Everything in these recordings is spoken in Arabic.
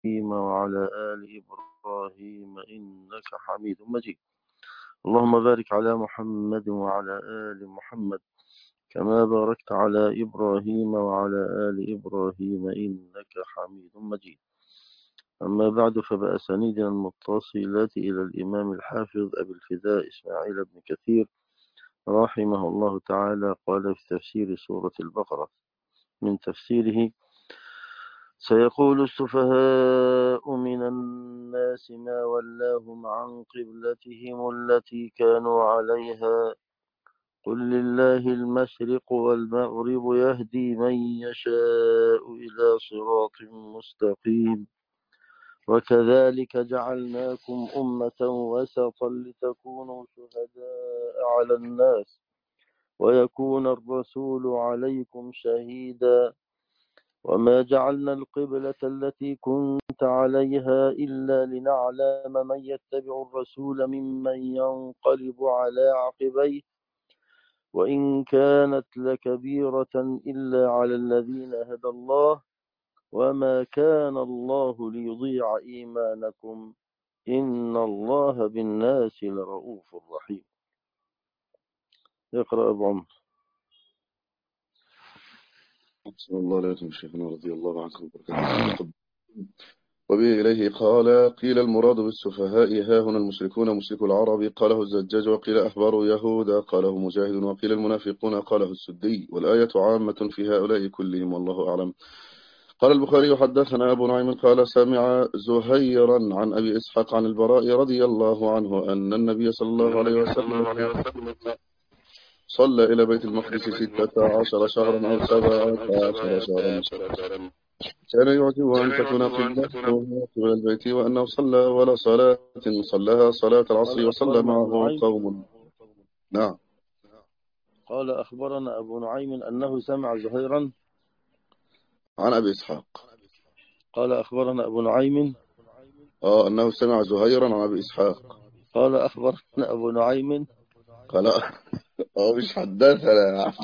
وعلى آل إبراهيم إنك حميد مجيد. اللهم بارك على محمد وعلى آل محمد كما باركت على إبراهيم وعلى آل إبراهيم إنك حميد مجيد. أما بعد، فبأسانيدنا المتصلة إلى الإمام الحافظ أبي الفداء إسماعيل بن كثير رحمه الله تعالى قال في تفسير سورة البقرة من تفسيره: سيقول السفهاء من الناس ما ولاهم عن قبلتهم التي كانوا عليها قل لله المشرق والمغرب يهدي من يشاء إلى صراط مستقيم وكذلك جعلناكم أمة وسطا لتكونوا شهداء على الناس ويكون الرسول عليكم شهيدا وما جعلنا القبلة التي كنت عليها إلا لنعلم من يتبع الرسول ممن ينقلب على عقبيه وإن كانت لكبيرة إلا على الذين هدى الله وما كان الله ليضيع إيمانكم إن الله بالناس لرؤوف رحيم. اقرأ أبو عمر. بسم الله عليكم شيخنا رضي الله عنكم وبركاته. وبه إليه قال: قيل المراد بالسفهاء ها هنا المشركون مشرك العرب قاله الزجاج، وقيل أحبار يهودا قاله مجاهد، وقيل المنافقون قاله السدي، والآية عامة في هؤلاء كلهم والله أعلم. قال البخاري: حدثنا أبو نعيم قال سمع زهيرا عن أبي إسحاق عن البراء رضي الله عنه أن النبي صلى الله عليه وسلم صلى إلى بيت المقدس 16 شهرا أو 17 شهرا، كان يعجبه أن تكون قبلته قبل البيت، وأنه صلى ولا صلاة صلاها صلاة العصر وصلى معه قوم. نعم. قال أخبرنا أبو نعيم أنه سمع زهيرا عن أبي إسحاق. قال أخبرنا أبو نعيم أنه سمع زهيرا عن أبي إسحاق. قال أخبرنا أبو نعيم قال مش حدثنا يا عم.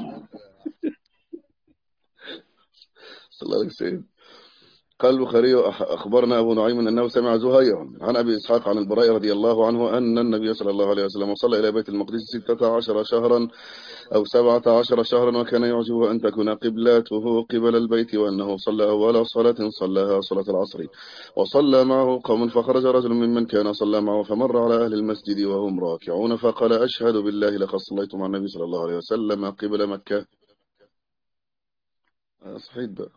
صلى الله عليه وسلم. قال البخاري: أخبرنا أبو نعيم أنه سمع زهيرا عن أبي إسحاق عن البراء رضي الله عنه أن النبي صلى الله عليه وسلم صلى إلى بيت المقدس 16 شهرا أو 17 شهرا، وكان يعجبه أن تكون قبلته قبل البيت، وأنه صلى أول صلاة صلاها صلاة العصر وصلى معه قوم، فخرج رجل ممن كان صلى معه فمر على أهل المسجد وهم راكعون فقال: أشهد بالله لقد صليت مع النبي صلى الله عليه وسلم قبل مكة. صحيح بقى.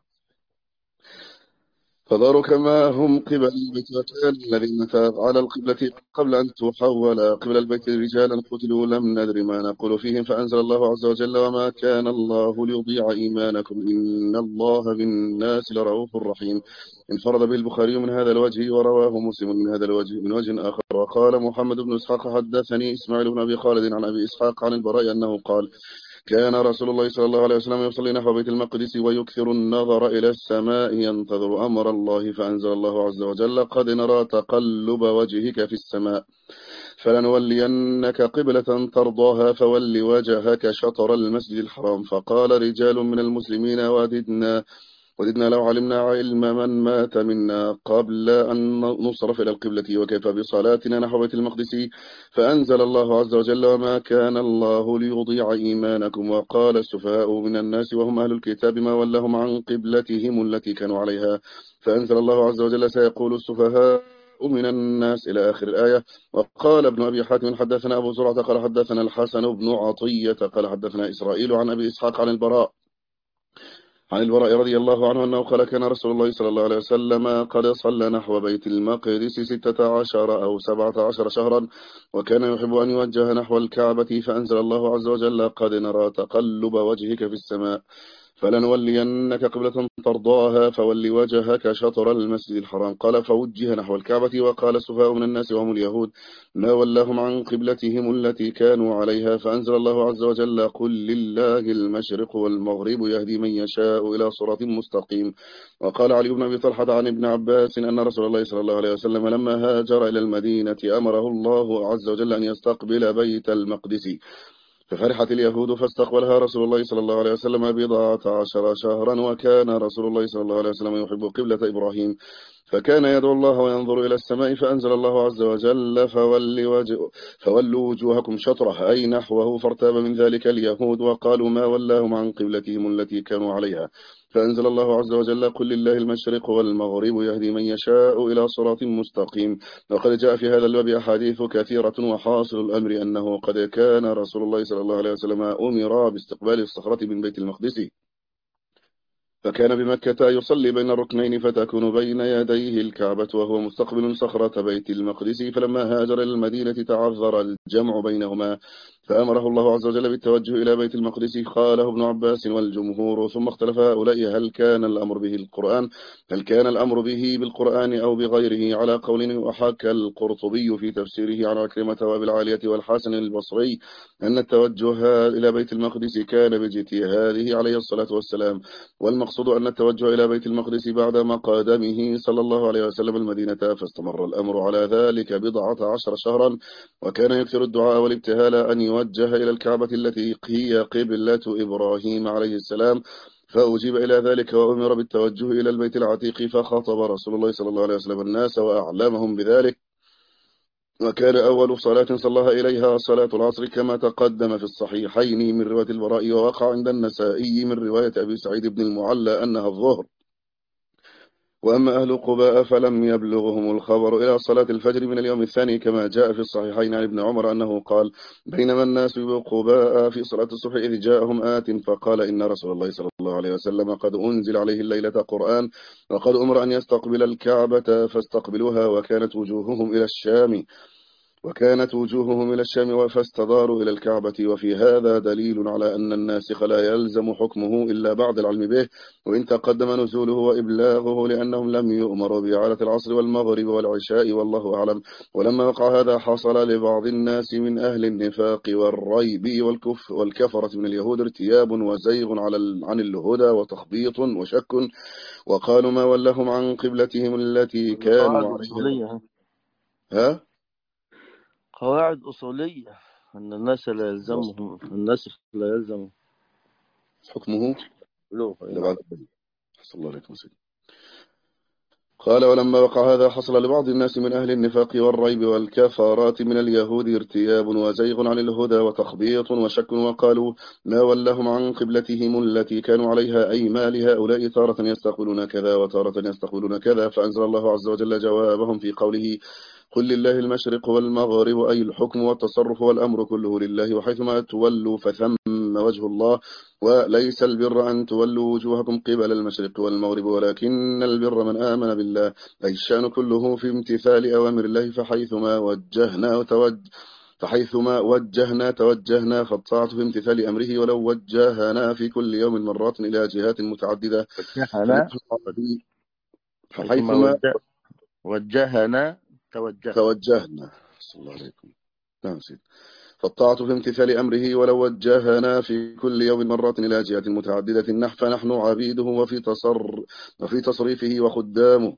فداروا كما هم قبل البيت، وكان الذين على القبلة قبل أن تحول قبل البيت رجالا قتلوا لم ندر ما نقول فيهم، فأنزل الله عز وجل: وما كان الله ليضيع إيمانكم إن الله بالناس لرؤوف رحيم. انفرد به البخاري من هذا الوجه، ورواه مسلم من هذا الوجه من وجه آخر. وقال محمد بن إسحاق: حدثني إسماعيل بن أبي خالد عن أبي إسحاق عن البراء أنه قال: كان رسول الله صلى الله عليه وسلم يصلي نحو بيت المقدس ويكثر النظر إلى السماء ينتظر أمر الله، فأنزل الله عز وجل: قد نرى تقلب وجهك في السماء فلنولينك قبلة ترضاها فول وجهك شطر المسجد الحرام. فقال رجال من المسلمين: وددنا لو علمنا علم من مات منا قبل أن نصرف إلى القبلة، وكيف بصلاتنا نحو بيت المقدس. فأنزل الله عز وجل: وما كان الله ليضيع إيمانكم. وقال السفهاء من الناس وهم أهل الكتاب ما ولهم عن قبلتهم التي كانوا عليها. فأنزل الله عز وجل: سيقول السفهاء من الناس إلى آخر الآية. وقال ابن أبي حاتم: حدثنا أبو زرعة قال حدثنا الحسن بن عطية قال حدثنا إسرائيل عن أبي إسحاق عن البراء رضي الله عنه أنه قال: كان رسول الله صلى الله عليه وسلم قد صلى نحو بيت المقدس 16 أو 17 شهرا، وكان يحب أن يوجه نحو الكعبة، فأنزل الله عز وجل: قد نرى تقلب وجهك في السماء فلنولينك قبلة ترضاها فول وجهك شطر المسجد الحرام. قال: فوجه نحو الكعبة. وقال السفهاء من الناس وهم اليهود ما ولاهم عن قبلتهم التي كانوا عليها. فأنزل الله عز وجل: قل لله المشرق والمغرب يهدي من يشاء إلى صراط مستقيم. وقال علي بن أبي طلحة عن ابن عباس أن رسول الله صلى الله عليه وسلم لما هاجر إلى المدينة أمره الله عز وجل أن يستقبل بيت المقدس، ففرحت اليهود فاستقبلها رسول الله صلى الله عليه وسلم 14 شهرا، وكان رسول الله صلى الله عليه وسلم يحب قبلة إبراهيم، فكان يدعو الله وينظر إلى السماء فأنزل الله عز وجل فولوا وجوهكم شطره أي نحوه، فارتاب من ذلك اليهود وقالوا ما ولاهم عن قبلتهم التي كانوا عليها. فأنزل الله عز وجل قل لله المشرق والمغرب يهدي من يشاء إلى صراط مستقيم. وقد جاء في هذا الباب أحاديث كثيرة، وحاصل الأمر أنه قد كان رسول الله صلى الله عليه وسلم أمر باستقبال الصخرة من بيت المقدس، فكان بمكة يصلي بين الركنين فتكون بين يديه الكعبة وهو مستقبل صخرة بيت المقدس. فلما هاجر إلى المدينة تعذر الجمع بينهما، فأمره الله عز وجل بالتوجه إلى بيت المقدس، قاله ابن عباس والجمهور. ثم اختلف هؤلاء هل كان الأمر به بالقرآن أو بغيره، على قول. وحكى القرطبي في تفسيره عن عكرمة وأبي العالية والحسن البصري أن التوجه إلى بيت المقدس كان باجتهاده عليه الصلاة والسلام، والمقصود أن التوجه إلى بيت المقدس بعد مقادمه صلى الله عليه وسلم المدينة، فاستمر الأمر على ذلك 14 شهرا. وكان يكثر الدعاء والابتهال أن يوجه إلى الكعبة التي هي قبلة إبراهيم عليه السلام، فأجيب إلى ذلك وأمر بالتوجه إلى البيت العتيق، فخاطب رسول الله صلى الله عليه وسلم الناس وأعلمهم بذلك. وكان أول صلاة صلىها إليها صلاة العصر كما تقدم في الصحيحين من رواية البراء، ووقع عند النسائي من رواية أبي سعيد بن المعلى أنها الظهر. وأما أهل قباء فلم يبلغهم الخبر إلى صلاة الفجر من اليوم الثاني، كما جاء في الصحيحين عن ابن عمر أنه قال بينما الناس بقباء في صلاة الصبح إذ جاءهم آت فقال إن رسول الله صلى الله عليه وسلم قد أنزل عليه الليلة قرآن، وقد أمر أن يستقبل الكعبة فاستقبلوها، وكانت وجوههم إلى الشام فاستداروا إلى الكعبة. وفي هذا دليل على أن الناسخ لا يلزم حكمه إلا بعد العلم به، وإن تقدم نزوله وإبلاغه، لأنهم لم يؤمروا بإعادة العصر والمغرب والعشاء، والله أعلم. ولما وقع هذا حصل لبعض الناس من أهل النفاق والريب والكفرة من اليهود ارتياب وزيغ عن الهدى وتخبيط وشك، وقالوا ما ولهم عن قبلتهم التي كانوا قواعد عليها. أصولية. ها؟ قواعد أصولية أن الناس لا يلزمهم الناسخ لا يلزم حكمه له. إلى بعد الدليل. صلى الله عليه وسلم. قال ولما وقع هذا حصل لبعض الناس من أهل النفاق والريب والكفارات من اليهود ارتياب وزيغ عن الهدى وتخبيط وشك، وقالوا ما ولهم عن قبلتهم التي كانوا عليها، أي ما لهؤلاء تارة يستقبلون كذا وتارة يستقبلون كذا. فأنزل الله عز وجل جوابهم في قوله قل لله المشرق والمغرب، أي الحكم والتصرف والأمر كله لله، وحيثما تولوا فثم وجه الله. وليس البر أن تولوا وجوهكم قبل المشرق والمغرب، ولكن البر من آمن بالله، أي الشأن كله في امتثال أوامر الله. فحيثما وجهنا توجهنا، فالطاعة في امتثال أمره، ولو وجهنا في كل يوم مرات إلى جهات متعددة وجهنا فنحن حيثما فحيثما وجهنا توجهنا. توجهنا. صلى الله عليكم. نعم سيد. فالطاعة في امتثال أمره، ولو وجهنا في كل يوم مرات إلى جهة متعددة فنحن عبيده وفي تصريفه وخدامه.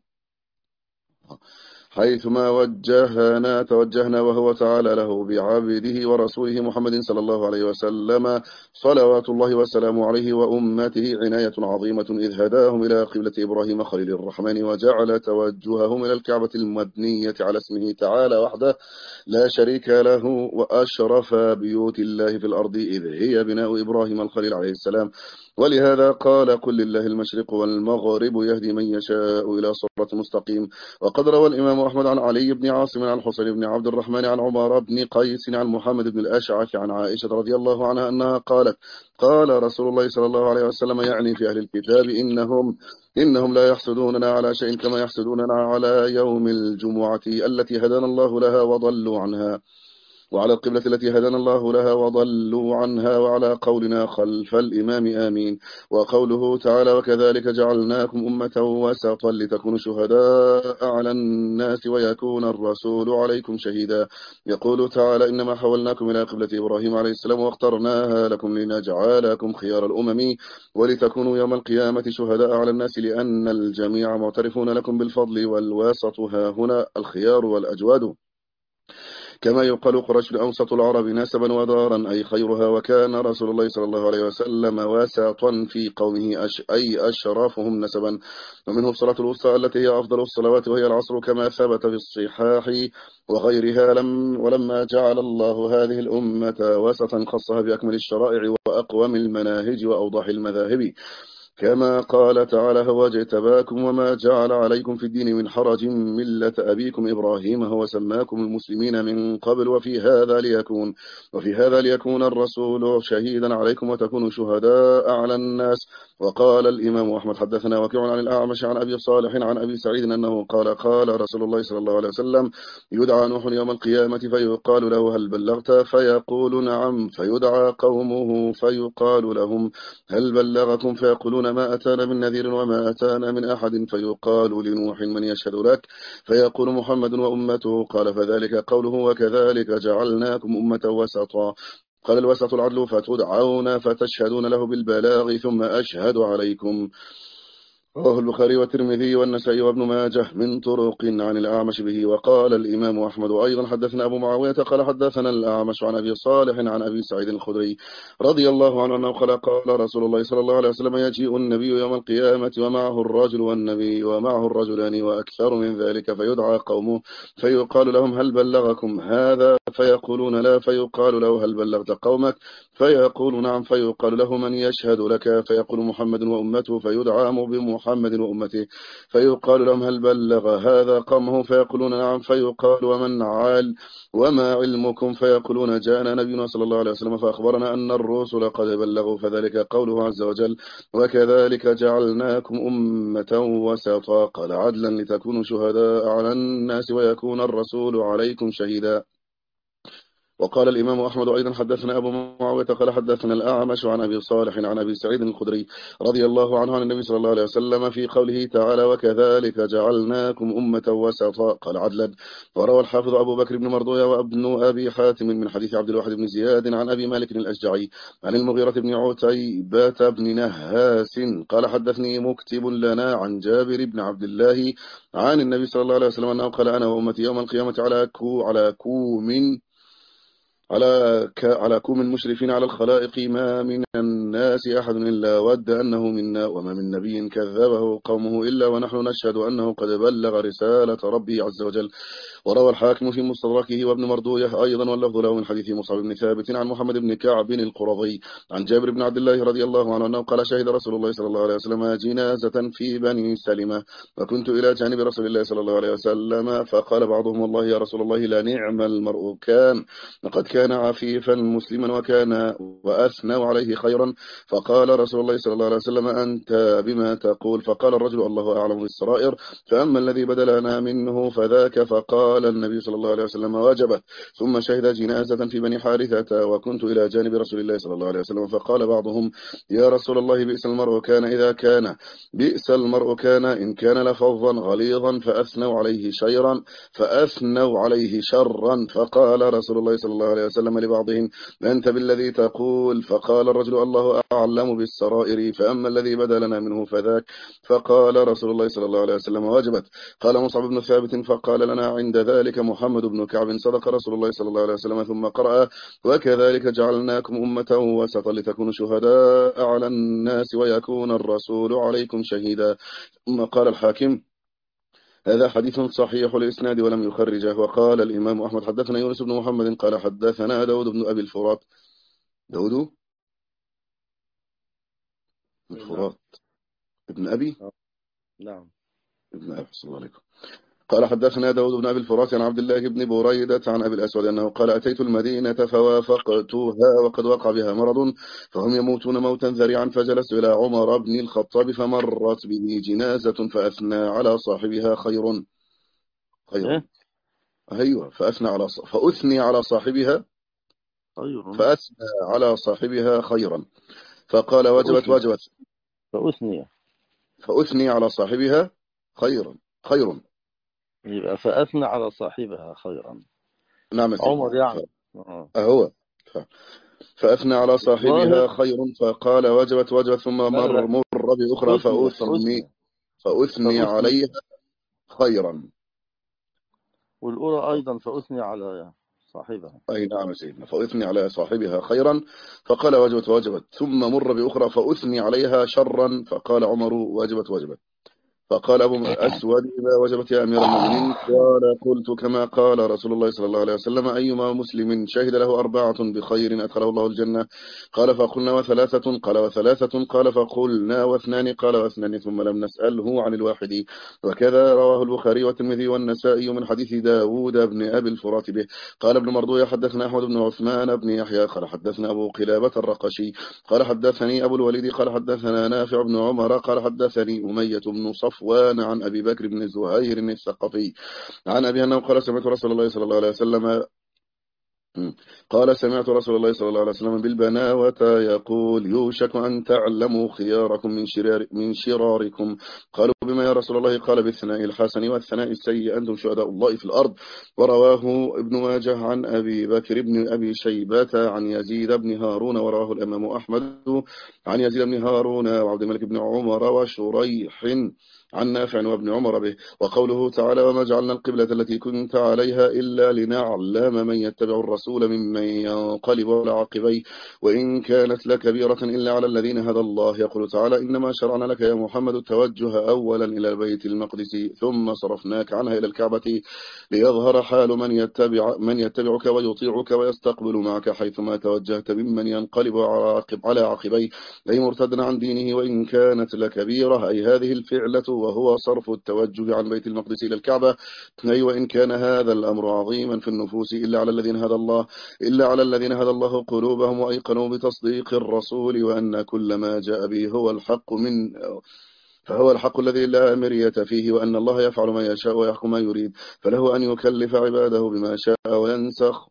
حيثما وجهنا توجهنا، وهو تعالى له بعبده ورسوله محمد صلى الله عليه وسلم صلوات الله وسلامه عليه وأمته عناية عظيمة، إذ هداهم إلى قبلة إبراهيم خليل الرحمن، وجعل توجههم إلى الكعبة المبنية على اسمه تعالى وحده لا شريك له، وأشرف بيوت الله في الأرض إذ هي بناء إبراهيم الخليل عليه السلام. ولهذا قال قل لله المشرق والمغرب يهدي من يشاء إلى صراط مستقيم. وقد روى الإمام أحمد عن علي بن عاصم عن حسين بن عبد الرحمن عن عمر بن قيس عن محمد بن الأشعث عن عائشة رضي الله عنها أنها قالت قال رسول الله صلى الله عليه وسلم، يعني في أهل الكتاب، إنهم لا يحسدوننا على شيء كما يحسدوننا على يوم الجمعة التي هدانا الله لها وضلوا عنها، وعلى القبلة التي هدانا الله لها وضلوا عنها، وعلى قولنا خلف الإمام آمين. وقوله تعالى وكذلك جعلناكم أمة وسطا لتكونوا شهداء على الناس ويكون الرسول عليكم شهيدا. يقول تعالى إنما حولناكم إلى قبلة إبراهيم عليه السلام واخترناها لكم لنجعلكم خيار الأمم ولتكونوا يوم القيامة شهداء على الناس، لأن الجميع معترفون لكم بالفضل، والواسط ها هنا الخيار والأجواد. كما يقال قريش أوسط العرب نسبا ودارا أي خيرها، وكان رسول الله صلى الله عليه وسلم واسطا في قومه أي أشرفهم نسبا. ومنه الصلاة الوسطى التي هي أفضل الصلوات وهي العصر، كما ثبت في الصحاح وغيرها. ولما جعل الله هذه الأمة وسطا خصها بأكمل الشرائع وأقوم المناهج وأوضح المذاهب، كما قال تعالى: هو اجتباكم وما جعل عليكم في الدين من حرج ملة أبيكم إبراهيم هو سماكم المسلمين من قبل وفي هذا ليكون الرسول شهيدا عليكم وتكونوا شهداء على الناس. وقال الإمام أحمد حدثنا وكيع عن الأعمش عن أبي صالح عن أبي سعيد أنه قال: قال رسول الله صلى الله عليه وسلم: يدعى نوح يوم القيامة فيقال له: هل بلغت؟ فيقول: نعم. فيدعى قومه فيقال لهم: هل بلغكم؟ فيقولون: ما أتانا من نذير وما أتانا من أحد. فيقال لنوح: من يشهد لك؟ فيقول: محمد وأمته. قال: فذلك قوله: وكذلك جعلناكم أمة وسطا. قال: الوسط العدل، فتدعون فتشهدون له بالبلاغ ثم أشهد عليكم. رواه البخاري والترمذي والنسائي وابن ماجه من طرق عن الأعمش به. وقال الإمام أحمد أيضا حدثنا أبو معاوية قال حدثنا الأعمش عن أبي صالح عن أبي سعيد الخدري رضي الله عنه أنه قال رسول الله صلى الله عليه وسلم: يجيء النبي يوم القيامة ومعه الرجل والنبي ومعه الرجلان وأكثر من ذلك، فيدعى قومه فيقال لهم: هل بلغكم هذا؟ فيقولون: لا. فيقال له: هل بلغت قومك؟ فيقول: نعم. فيقال له: من يشهد لك؟ فيقول: محمد وأمته. فيدعى بمحمد وأمته فيقال لهم: هل بلغ هذا قومه؟ فيقولون: نعم. فيقال: وما علمكم؟ فيقولون: جاءنا نبينا صلى الله عليه وسلم فأخبرنا أن الرسل قد بلغوا. فذلك قوله عز وجل: وكذلك جعلناكم أمة وسطا. قال: عدلا لتكونوا شهداء على الناس ويكون الرسول عليكم شهيدا. وقال الإمام أحمد أيضا حدثنا أبو معاوية قال حدثنا الأعمش عن أبي صالح عن أبي سعيد الخدري رضي الله عنه عن النبي صلى الله عليه وسلم في قوله تعالى: وكذلك جعلناكم أمة وسطا. قال: عدلا. وروى الحافظ أبو بكر بن مردوية وابن أبي حاتم من حديث عبد الواحد بن زياد عن أبي مالك الأشجعي عن المغيرة بن عتيبة بن نهاس قال: حدثني مكتب لنا عن جابر بن عبد الله عن النبي صلى الله عليه وسلم أنه قال: أنا وأمتي يوم القيامة على كوم مشرفين على الخلائق، ما من الناس أحد إلا ود أنه منا، وما من نبي كذبه قومه إلا ونحن نشهد أنه قد بلغ رسالة ربه عز وجل. وروى الحاكم في مستدركه وابن مردويه أيضا واللفظ له من حديث مصعب بن ثابت عن محمد بن كعب القرظي عن جابر بن عبد الله رضي الله عنه أنه قال: شهد رسول الله صلى الله عليه وسلم جنازة في بني سلمة، وكنت إلى جانب رسول الله صلى الله عليه وسلم، فقال بعضهم: والله يا رسول الله لا نعم المرء كان، لقد كان عفيفا مسلما وأثنوا عليه خيرا. فقال رسول الله صلى الله عليه وسلم: أنت بما تقول؟ فقال الرجل: الله أعلم بالسرائر، فأما الذي بدلنا منه فذاك. فقال النبي صلى الله عليه وسلم: وجبت. ثم شهد جنازة في بني حارثة، وكنت إلى جانب رسول الله صلى الله عليه وسلم، فقال بعضهم: يا رسول الله بئس المرء كان إذا كان، بئس المرء كان إن كان لفظا غليظا، فأثنوا عليه شرا. فقال رسول الله صلى الله عليه وسلم لبعضهم: أنت بالذي تقول. فقال الرجل: الله أعلم بالسرائر، فأما الذي بدلنا منه فذاك. فقال رسول الله صلى الله عليه وسلم: وجبت. قال مصعب بن ثابت: فقال لنا عند ذلك محمد بن كعب: صدق رسول الله صلى الله عليه وسلم. ثم قرأ: وكذلك جعلناكم أمة وسطا لتكونوا شهداء على الناس ويكون الرسول عليكم شهيدا. ثم قال الحاكم: هذا حديث صحيح الإسناد ولم يخرجه. وقال الإمام أحمد حدثنا يونس بن محمد قال حدثنا داود بن أبي الفرات. داود بن الفرات ابن أبي نعم. ابن أبي صلى الله عليه وسلم. قال حدثنا داود بن أبي الفرات عن عبد الله بن بريدة عن أبي الأسود أنه قال: أتيت المدينة فوافقتها وقد وقع بها مرض، فهم يموتون موتا ذريعا، فجلست إلى عمر بن الخطاب فمرت به جنازة فأثنى على صاحبها خير. إيه؟ أيوة، فأثني على صاحبها خير. فأثنى على صاحبها خيرا. فقال: وجبت. فأثني. فأثني على صاحبها خير. يبقى فأثنى على صاحبها خيرا. نعم عمر سيدي. يعني. أهو فأثنى على صاحبها الظاهر. خير. فقال: وجبت. ثم لا لا لا، مر بأخرى فأثني فأثني. عليها خيرا. والأولى أيضا فأثني على صاحبها. أي نعم يا سيدنا. فأثني على صاحبها خيرا فقال وجبت وجبت، ثم مر بأخرى فأثني عليها شرا فقال عمر وجبت وجبت. فقال أبو أسود إذا وجبت يا أمير المؤمنين؟ قال قلت كما قال رسول الله صلى الله عليه وسلم أيما مسلم شهد له 4 بخير أدخله الله الجنة. قال فقلنا وثلاثة؟ قال وثلاثة. قال فقلنا واثنان؟ قال واثنان. ثم لم نسأله عن الواحد. وكذا رواه البخاري والترمذي والنسائي من حديث داود بن أبي الفرات به. قال ابن مردوية حدثنا أحمد بن عثمان بن يحيى قال حدثنا أبو قلابة الرقشي قال حدثني أبو الوليد قال حدثنا نافع بن عمر قال حدثني أمية بن صفوان عن أبي بكر بن زهير الثقفي عن أبي أنه قال سمعت رسول الله صلى الله عليه وسلم قال سمعت رسول الله صلى الله عليه وسلم بالبناوة يقول يوشك أن تعلموا خياركم من شراركم. قالوا بما يا رسول الله؟ قال بالثناء الحسن والثناء السيء أنتم شهداء الله في الأرض. ورواه ابن ماجه عن أبي بكر بن أبي شيبة عن يزيد بن هارون، ورواه الإمام أحمد عن يزيد بن هارون وعبد الملك بن عمر وشريح عن نافع وابن عمر به. وقوله تعالى وما جعلنا القبلة التي كنت عليها إلا لنعلم من يتبع الرسول ممن ينقلب على عقبيه وإن كانت لكبيرة إلا على الذين هدى الله. يقول تعالى إنما شرعنا لك يا محمد التوجه أولا إلى بيت المقدس ثم صرفناك عنها إلى الكعبة ليظهر حال من يتبعك ويطيعك ويستقبل معك حيثما توجهت ممن ينقلب على عقبيه أي مرتدا عن دينه وإن كانت لكبيرة أي هذه الفعلة وهو صرف التوجه عن بيت المقدس إلى الكعبة. أي وإن كان هذا الأمر عظيما في النفوس إلا على الذين هدى الله قلوبهم وأيقنوا بتصديق الرسول وأن كل ما جاء به هو الحق فهو الحق الذي لا مرية فيه وأن الله يفعل ما يشاء ويحكم ما يريد. فله أن يكلف عباده بما شاء وينسخ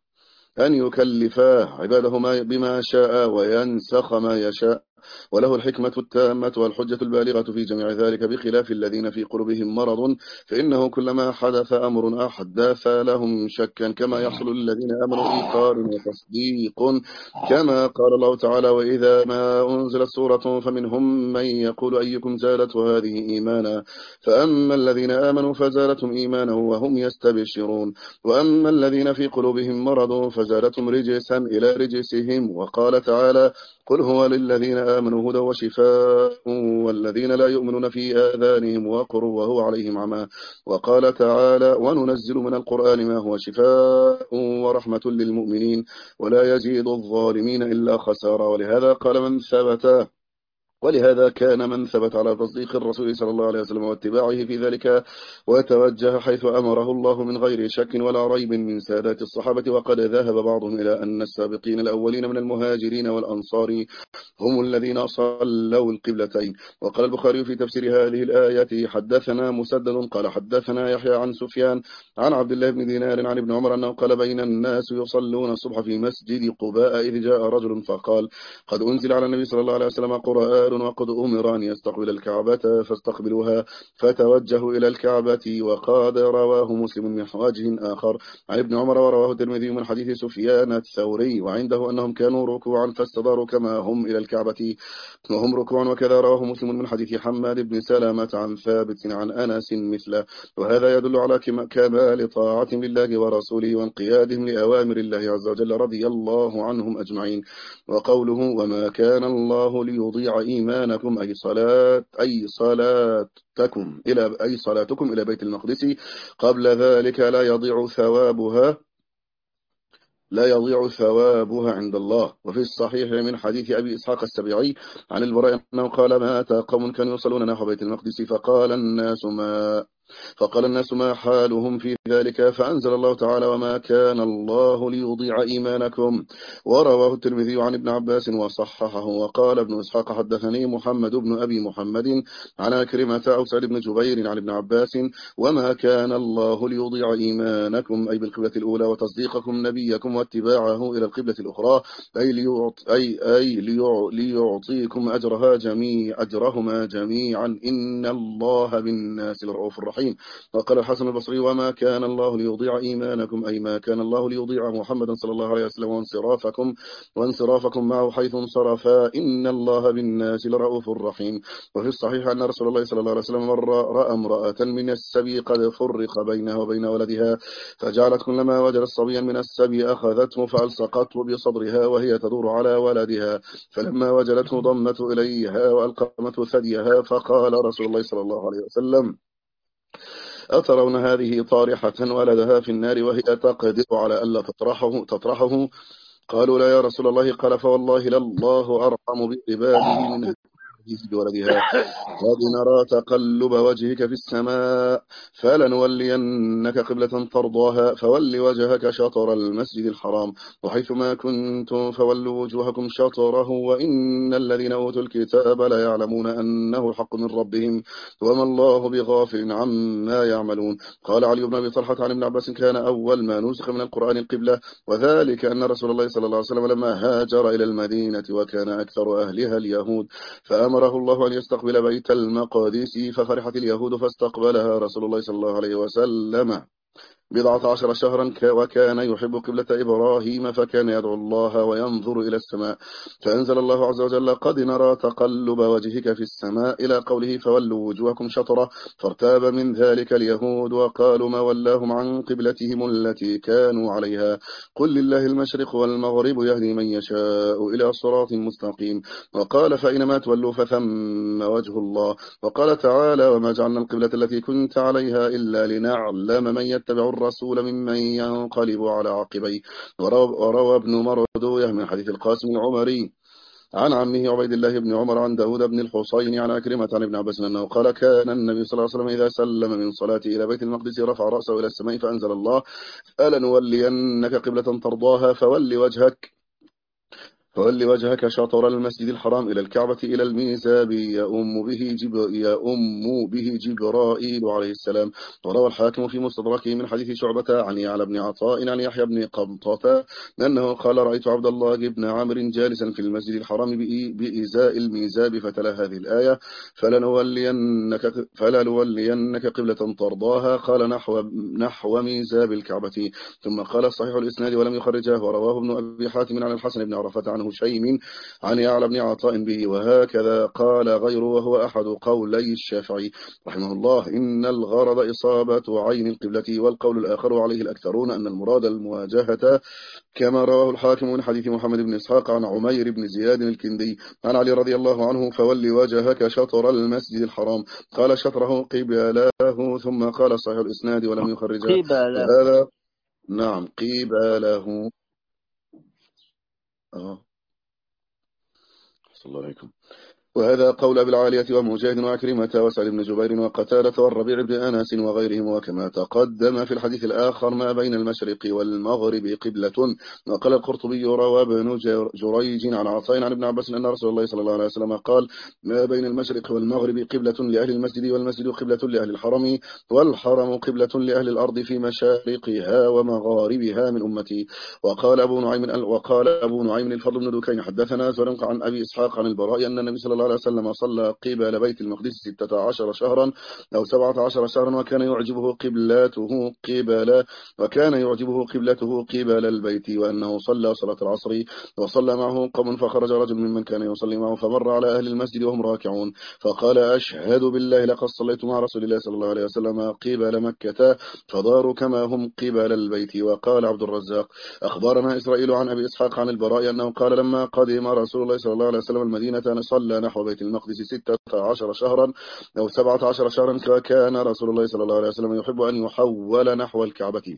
بما شاء وينسخ ما يشاء وله الحكمة التامة والحجة البالغة في جميع ذلك بخلاف الذين في قلوبهم مرض فإنه كلما حدث أمر أحدث لهم شكا كما يحصل للذين آمنوا إيقار وتصديق كما قال الله تعالى وإذا ما أنزلت سورة فمنهم من يقول أيكم زادته هذه إيمانا فأما الذين آمنوا فزادتهم إيمانا وهم يستبشرون وأما الذين في قلوبهم مرض فزادتهم رجسا إلى رجسهم. وقال تعالى قل هو للذين آمنوا هدى وشفاء والذين لا يؤمنون في آذانهم وقر وهو عليهم عمى. وقال تعالى وننزل من القرآن ما هو شفاء ورحمة للمؤمنين ولا يزيد الظالمين إلا خسارا. ولهذا كان من ثبت على تصديق الرسول صلى الله عليه وسلم واتباعه في ذلك وتوجه حيث أمره الله من غير شك ولا ريب من سادات الصحابة. وقد ذهب بعضهم إلى أن السابقين الأولين من المهاجرين والأنصار هم الذين صلوا القبلتين. وقال البخاري في تفسير هذه الآية حدثنا مسدد قال حدثنا يحيى عن سفيان عن عبد الله بن دينار عن ابن عمر أنه قال بين الناس يصلون الصبح في مسجد قباء إذ جاء رجل فقال قد أنزل على النبي صلى الله عليه وسلم قرآن وقد أمر أن يستقبل الكعبة فاستقبلوها فتوجهوا إلى الكعبة. وقد رواه مسلم من وجه آخر عن ابن عمر ورواه الترمذي من حديث سفيان الثوري وعنده أنهم كانوا ركوعا فاستداروا كما هم إلى الكعبة وهم ركوعا. وكذا رواه مسلم من حديث حماد بن سلامة عن ثابت عن أنس مثله. وهذا يدل على كمال طاعة لله ورسوله وانقيادهم لأوامر الله عز وجل رضي الله عنهم أجمعين. وقوله وما كان الله ليضيع إيمانكم أي صلاتكم إلى بيت المقدس قبل ذلك لا يضيع ثوابها عند الله. وفي الصحيح من حديث أبي إسحاق السبيعي عن البراء أنه قال مات قوم كانوا يصلون نحو بيت المقدس فقال الناس ما حالهم في ذلك فأنزل الله تعالى وما كان الله ليضيع إيمانكم. ورواه الترمذي عن ابن عباس وصححه. وقال ابن إسحاق حدثني محمد بن أبي محمد عن كريمة أو سعيد بن جبير عن ابن عباس وما كان الله ليضيع إيمانكم أي بالقبلة الأولى وتصديقكم نبيكم واتباعه إلى القبلة الأخرى ليعطيكم أجرهما جميعا إن الله بالناس لرؤوف رحيم. الرحيم. وقال الحسن البصري: وما كان الله ليضيع إيمانكم، أي ما كان الله ليضيع محمدا صلى الله عليه وسلم وانصرافكم معه حيث انصرفا، إن الله بالناس لرؤوف رحيم. وفي الصحيح أن رسول الله صلى الله عليه وسلم رأى امرأة من السبي قد فرق بينها وبين ولدها، فجعلت كلما وجدت صبيا من السبي أخذته فألصقته بصدرها وهي تدور على ولدها، فلما وجدته ضمت إليها وألقمته ثديها، فقال رسول الله صلى الله عليه وسلم: أترون هذه طارحة ولدها في النار وهي تقدر على ألا تطرحه؟ قالوا: لا يا رسول الله. قال: فوالله لله أرحم بعباده من بولدها. قد نرى تقلب وجهك في السماء فلنولينك قبلة ترضاها، فول وجهك شطر المسجد الحرام، وحيثما كنتم فولوا وجوهكم شطره، وإن الذين أوتوا الكتاب لا يعلمون أنه الحق من ربهم، وما الله بغافل عما يعملون. قال علي بن أبي طلحة عن ابن عباس: كان أول ما نسخ من القرآن القبلة، وذلك أن رسول الله صلى الله عليه وسلم لما هاجر إلى المدينة وكان أكثر أهلها اليهود، فأمره الله أن يستقبل بيت المقدس، ففرحت اليهود فاستقبلها رسول الله صلى الله عليه وسلم 17 شهرا، وكان يحب قبلة إبراهيم، فكان يدعو الله وينظر إلى السماء، فأنزل الله عز وجل: قد نرى تقلب وجهك في السماء، إلى قوله: فولوا وجوهكم شطرة، فارتاب من ذلك اليهود وقالوا: ما ولاهم عن قبلتهم التي كانوا عليها، قل لله المشرق والمغرب يهدي من يشاء إلى صراط مستقيم. وقال: فإنما تولوا فثم وجه الله. وقال تعالى: وما جعلنا القبلة التي كنت عليها إلا لنعلم من يتبع الرسول ممن ينقلب على عقبيه. وروى ابن مردويه من حديث القاسم العمري عن عمه عبيد الله بن عمر عن داود بن الحصين عن عكرمة عن ابن عباس أنه قال: كان النبي صلى الله عليه وسلم إذا سلم من صلاته إلى بيت المقدس رفع رأسه إلى السماء، فأنزل الله: ألنولينك قبلة ترضاها، فول وجهك شطر المسجد الحرام إلى الكعبة إلى الميزاب يؤم به جبرائيل عليه السلام. وروى الحاكم في مستدركه من حديث شعبة عن يعلى بن عطاء عن يحيى بن قبطة أنه قال: رأيت عبد الله بن عمرو جالسا في المسجد الحرام بإزاء الميزاب، فتلا هذه الآية: فلنولينك قبلة ترضاها، قال: نحو ميزاب الكعبة. ثم قال: صحيح الإسناد ولم يخرجه. ورواه ابن أبي حاتم عن الحسن بن عرفة عن هشيم عن يعلى بن عطاء به، وهكذا قال غيره، وهو أحد قولي الشافعي رحمه الله: إن الغرض إصابة عين القبلة. والقول الآخر عليه الأكثرون أن المراد المواجهة، كما رواه الحاكم من حديث محمد بن إسحاق عن عمير بن زياد الكندي عن علي رضي الله عنه: فول وجهك شطر المسجد الحرام، قال: شطره قبله. ثم قال: صحيح الإسناد ولم يخرجه. قبلة. وهذا نعم قبله. صلى الله عليكم. وهذا قول أبي العالية ومجاهد وعكرمة وسعد بن جبير وقتادة والربيع بن أنس وغيرهم. وكما تقدم في الحديث الآخر: ما بين المشرق والمغرب قبلة. وقال القرطبي: روى ابن جريج عن عطاء عن ابن عباس أن رسول الله صلى الله عليه وسلم قال: ما بين المشرق والمغرب قبلة لأهل المسجد، والمسجد قبلة لأهل الحرم، والحرم قبلة لأهل الأرض في مشارقها ومغاربها من أمتي. وقال أبو نعيم الفضل بن دكين حدثنا زرنق عن أبي إسحاق عن البراء أن النبي صلى الله عليه وسلم صلى قبل بيت المقدس 16 شهرا أو 17 شهرا، وكان يعجبه قبلته قبل البيت، وأنه صلى صلاة العصر وصلى معه قوم، فخرج رجل ممن كان يصلي معه فمر على أهل المسجد وهم راكعون، فقال: أشهد بالله لقد صليت مع رسول الله صلى الله عليه وسلم قبل مكة، فداروا كما هم قبل البيت. وقال عبد الرزاق: أخبرنا إسرائيل عن أبي إسحاق عن البراء أنه قال: لما قدم رسول الله صلى الله عليه وسلم المدينة صلى نحو بيت المقدس 16 شهرا أو 17 شهرا، فكان رسول الله صلى الله عليه وسلم يحب أن يحول نحو الكعبة،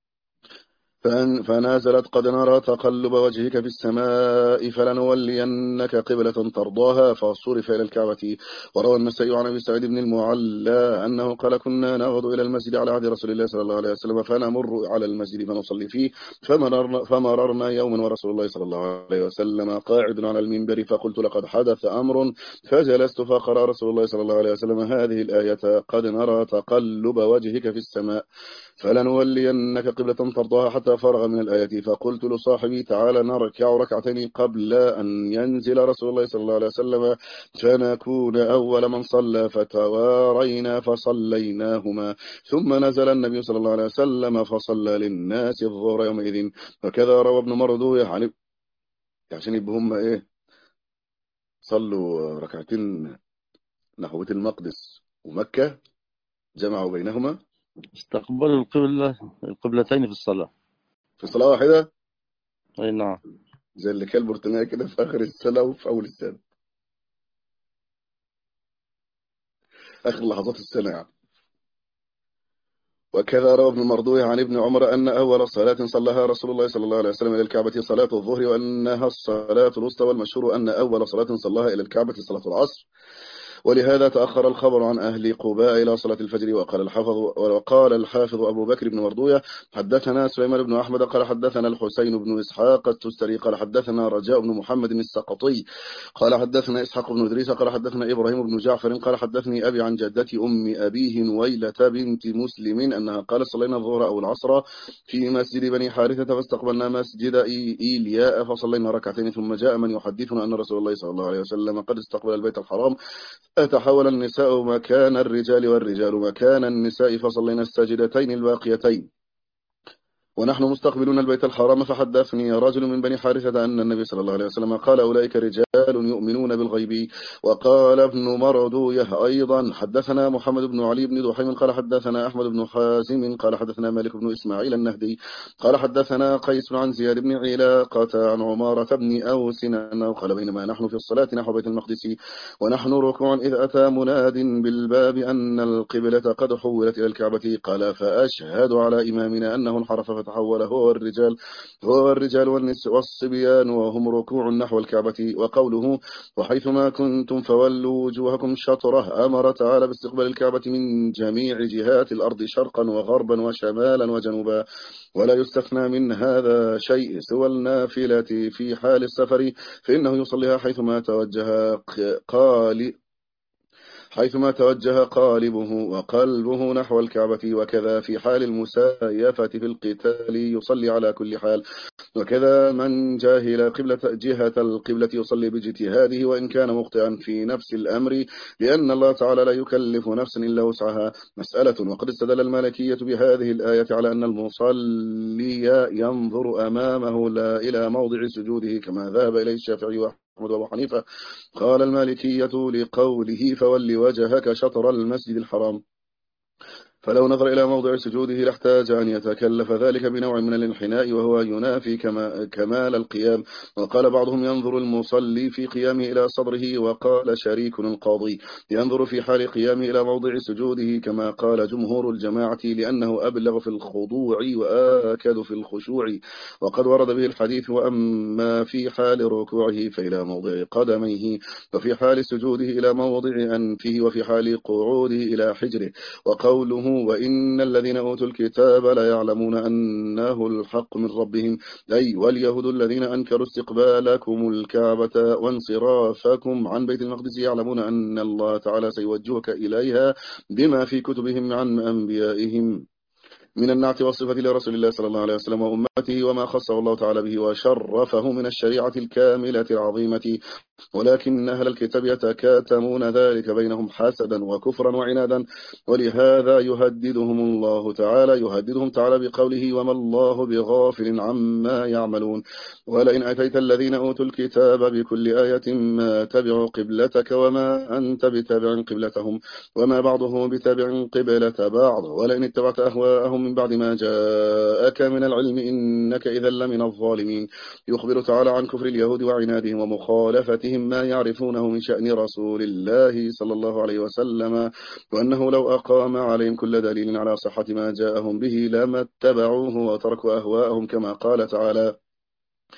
فنازلت: قد نرى تقلب وجهك في السماء فلنولينك قبلة ترضاها، فصرف إلى الكعبة. وروى النسائي عن أبي سعيد بن المعلى أنه قال: كنا نغدو إلى المسجد على عهد رسول الله صلى الله عليه وسلم، فنمر على المسجد فنصلي فيه، فمررنا يوما ورسول الله صلى الله عليه وسلم قاعد على المنبر، فقلت: لقد حدث أمر، فجلست، فقرأ رسول الله صلى الله عليه وسلم هذه الآية: قد نرى تقلب وجهك في السماء فلنولينك قبلة ترضاها، حتى حتى فرغ من الآية، فقلت لصاحبي تعالى نركع ركعتين قبل أن ينزل رسول الله صلى الله عليه وسلم فنكون أول من صلى، فتوارينا فصليناهما، ثم نزل النبي صلى الله عليه وسلم فصلى للناس الظهر يومئذ. وكذا روى ابن مردويه عشان يبقى هم إيه، صلوا ركعتين نحو بيت المقدس ومكة، جمعوا بينهما استقبلوا القبلتين في الصلاة. في صلاة واحدة، أي نعم. زي اللي كان برتناية كده في آخر السنة وفي أول السنة، آخر لحظات السنة يعني. وكذا روى ابن مردويه عن ابن عمر أن أول صلاة صلىها رسول الله صلى الله عليه وسلم إلى الكعبة صلاة الظهر، وأنها الصلاة الوسطى، والمشهور أن أول صلاة صلىها إلى الكعبة صلاة العصر. ولهذا تأخر الخبر عن أهل قباء إلى صلاة الفجر. وقال الحافظ أبو بكر بن مردوية حدثنا سليمان بن أحمد قال حدثنا الحسين بن إسحاق التستري قال حدثنا رجاء بن محمد السقطي قال حدثنا إسحاق بن إدريس قال حدثنا إبراهيم بن جعفر قال حدثني أبي عن جدة أم أبيه نويلة بنت مسلم أنها قالت صلينا الظهر أو العصر في مسجد بني حارثة، فاستقبلنا مسجد إيلياء فصلينا ركعتين، ثم جاء من يحدثنا أن رسول الله صلى الله عليه وسلم قد استقبل البيت الحرام، أتحول النساء مكان الرجال والرجال مكان النساء، فصلينا الساجدتين الباقيتين ونحن مستقبلون البيت الحرام. فحدثني رجل من بني حارثة أن النبي صلى الله عليه وسلم قال أولئك رجال يؤمنون بالغيب. وقال ابن مردويه أيضا حدثنا محمد بن علي بن دحيم قال حدثنا أحمد بن حازم قال حدثنا مالك بن إسماعيل النهدي قال حدثنا قيس عن زياد بن علاقة عن عمارة بن أوس أنه قال بينما نحن في الصلاة نحو بيت المقدس ونحن ركوع إذ أتى مناد بالباب أن القبلة قد حولت إلى الكعبة، قال فأشهد على إمامنا أنه انحرف فتحول هو والرجال والصبيان وهم ركوع نحو الكعبة. وقوله وحيثما كنتم فولوا وجوهكم شطره، أمر تعالى باستقبال الكعبة من جميع جهات الأرض شرقا وغربا وشمالا وجنوبا، ولا يستثنى من هذا شيء سوى النافلة في حال السفر، فإنه يصليها حيثما توجه قالبه وقلبه نحو الكعبة. وكذا في حال المسايفة في القتال يصلي على كل حال. وكذا من جاهل جهة القبلة يصلي باجتهاده وإن كان مخطئا في نفس الأمر، لأن الله تعالى لا يكلف نفسا إلا وسعها. مسألة. وقد استدل المالكية بهذه الآية على أن المصلي ينظر أمامه لا إلى موضع سجوده، كما ذهب إليه الشافعي وأحمد وأبو حنيفة. قال المالكية لقوله فول وجهك شطر المسجد الحرام، فلو نظر إلى موضع سجوده لاحتاج أن يتكلف ذلك بنوع من الانحناء، وهو ينافي كمال القيام. وقال بعضهم ينظر المصلي في قيامه إلى صدره، وقال شريك القاضي ينظر في حال قيامه إلى موضع سجوده، كما قال جمهور الجماعة، لأنه أبلغ في الخضوع وآكد في الخشوع. وقد ورد به الحديث وأما في حال ركوعه فإلى موضع قدميه، وفي حال سجوده إلى موضع أنفه، وفي حال قعوده إلى حجره. وقوله وإن الذين أوتوا الكتاب لا يعلمون أنه الحق من ربهم، أي واليهود الذين أنكروا استقبالكم الكعبة وانصرافكم عن بيت المقدس يعلمون أن الله تعالى سيوجهك إليها بما في كتبهم عن أنبيائهم من النعت والصفة لرسول الله صلى الله عليه وسلم وأمته، وما خصه الله تعالى به وشرفه من الشريعة الكاملة العظيمة. ولكن أهل الكتاب يتكاتمون ذلك بينهم حسدا وكفرا وعنادا، ولهذا يهددهم تعالى بقوله وما الله بغافل عما يعملون. ولئن أتيت الذين أوتوا الكتاب بكل آية ما تبع قبلتك وما أنت بتابع قبلتهم وما بعضهم بتابع قبلة بعض، ولئن اتبعت أهواءهم من بعد ما جاءك من العلم إنك إذا لمن الظالمين. يخبر تعالى عن كفر اليهود وعنادهم ومخالفتهم ما يعرفونه من شأن رسول الله صلى الله عليه وسلم، وأنه لو أقام عليهم كل دليل على صحة ما جاءهم به لما اتبعوه وتركوا أهواءهم، كما قال تعالى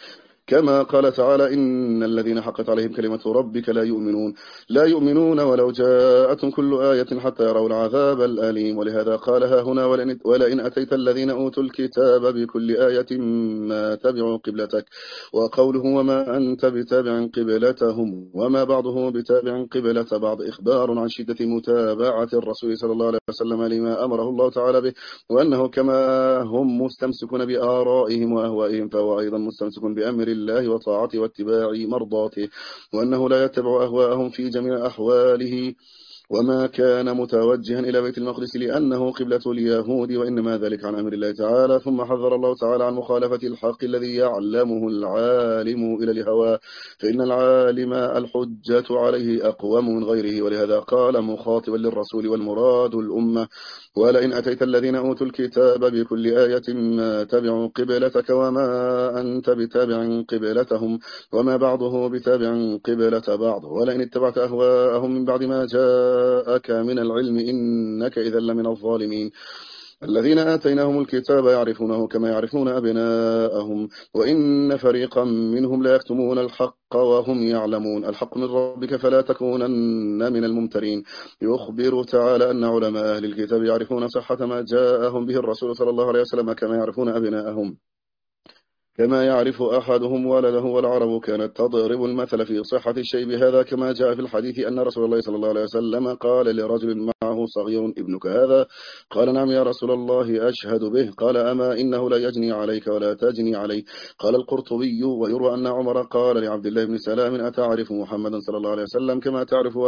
كما قال تعالى إن الذين حقت عليهم كلمة ربك لا يؤمنون ولو جاءتهم كل آية حتى يروا العذاب الأليم. ولهذا قالها هنا ولئن أتيت الذين أوتوا الكتاب بكل آية ما تبعوا قبلتك. وقوله وما أنت بتابع قبلتهم وما بعضهم بتابع قبلة بعض إخبار عن شدة متابعة الرسول صلى الله عليه وسلم لما أمره الله تعالى به، وأنه كما هم مستمسكون بآرائهم وأهوائهم فهو أيضا مستمسك بأمر الله وطاعته واتباع مرضاته، وأنه لا يتبع أهواءهم في جميع أحواله. وما كان متوجها إلى بيت المقدس لأنه قبلة اليهود، وإنما ذلك عن أمر الله تعالى. ثم حذر الله تعالى عن مخالفة الحق الذي يعلمه العالم إلى الهوى، فإن العالم الحجة عليه أقوم من غيره. ولهذا قال مخاطبا للرسول والمراد الأمة ولئن أتيت الذين أوتوا الكتاب بكل آية ما تبعوا قبلتك وما أنت بتابع قبلتهم وما بعضه بتابع قبلة بعض، ولئن اتبعت أهواءهم من بعد ما جاءك من العلم إنك إذا لمن الظالمين. الذين آتيناهم الكتاب يعرفونه كما يعرفون أبناءهم وإن فريقا منهم لا يكتمون الحق وهم يعلمون. الحق من ربك فلا تكونن من الممترين. يخبر تعالى أن علماء أهل الكتاب يعرفون صحة ما جاءهم به الرسول صلى الله عليه وسلم كما يعرفون أبناءهم، كما يعرف أحدهم ولده. والعرب كانت تضرب المثل في صحة الشيء بهذا، كما جاء في الحديث أن رسول الله صلى الله عليه وسلم قال لرجل معه صغير ابنك هذا؟ قال نعم يا رسول الله أشهد به. قال أما إنه لا يجني عليك ولا تجني عليه. قال القرطبي ويروى أن عمر قال لعبد الله بن سلام أتعرف محمدا صلى الله عليه وسلم كما تعرف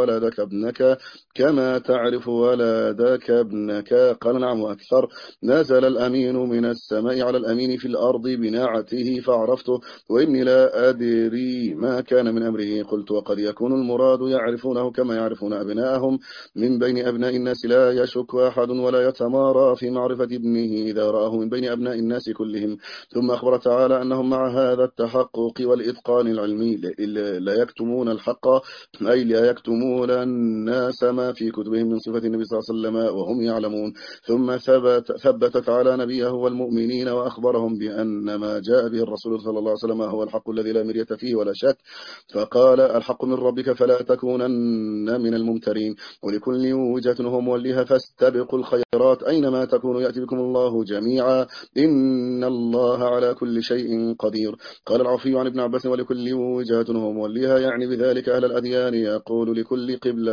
ولدك ابنك؟ قال نعم وأكثر. نزل الأمين من السماء على الأمين في الأرض بنعته فعرفته وإني لا أدري ما كان من أمره. قلت وقد يكون المراد يعرفونه كما يعرفون أبناءهم من بين أبناء الناس لا يشك أحد ولا يتمارى في معرفة ابنه إذا رآه من بين أبناء الناس كلهم. ثم أخبر تعالى أنهم مع هذا التحقق والإتقان العلمي لا يكتمون الحق، أي لا يكتمون الناس ما في كتبهم من صفة النبي صلى الله عليه وسلم وهم يعلمون. ثم ثبت تعالى نبيه والمؤمنين وأخبرهم بأن ما جاء به الرسول صلى الله عليه وسلم هو الحق الذي لا مرية فيه ولا شك. فقال الحق من ربك فلا تكونن من الممترين. ولكل وجهة هو موليها فاستبقوا الخيرات أينما تكونوا يأتي بكم الله جميعا إن الله على كل شيء قدير. قال العفي عن ابن عباس ولكل وجهة هو موليها يعني بذلك أهل الأديان. يقول لكل قبلة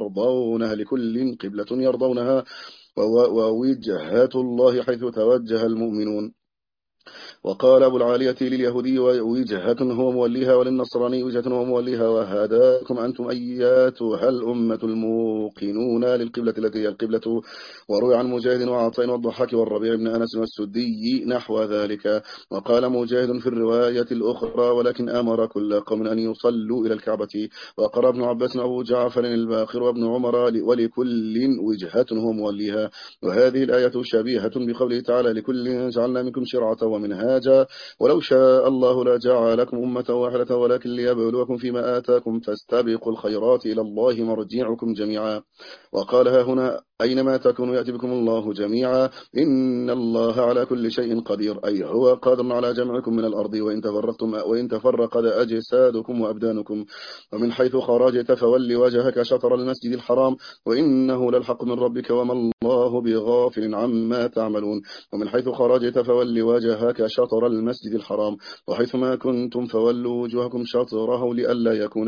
يرضونها ووجهة الله حيث توجه المؤمنون. وقال أبو العالية لليهودي وجهة هو موليها وللنصراني وجهة هو موليها وهداكم أنتم أياتها الأمة الموقنون للقبلة التي هي القبلة. وروي عن مجاهد وعطين والضحاك والربيع بن أنس والسدي نحو ذلك. وقال مجاهد في الرواية الأخرى ولكن أمر كل قوم أن يصلوا إلى الكعبة. وقرأ ابن عباس أبو جعفر الباقر وابن عمر ولكل وجهة هو موليها. وهذه الآية شبيهة بقوله تعالى لكل جعلنا منكم شرعة ومنهاجا ولو شاء الله لجعلكم أمة واحدة ولكن ليبلوكم فيما آتاكم فاستبقوا الخيرات إلى الله مرجعكم جميعا. وقالها هنا أينما تكونوا يأتي بكم الله جميعا إن الله على كل شيء قدير، أي هو قادر على جمعكم من الأرض وإن تفرقت أجسادكم وأبدانكم. ومن حيث خرجت فول وجهك شطر المسجد الحرام وإنه للحق من ربك وما الله بغافل عما تعملون. ومن حيث خرجت فول وجهك شطر المسجد الحرام وحيثما كنتم فولوا وجوهكم شطره لئلا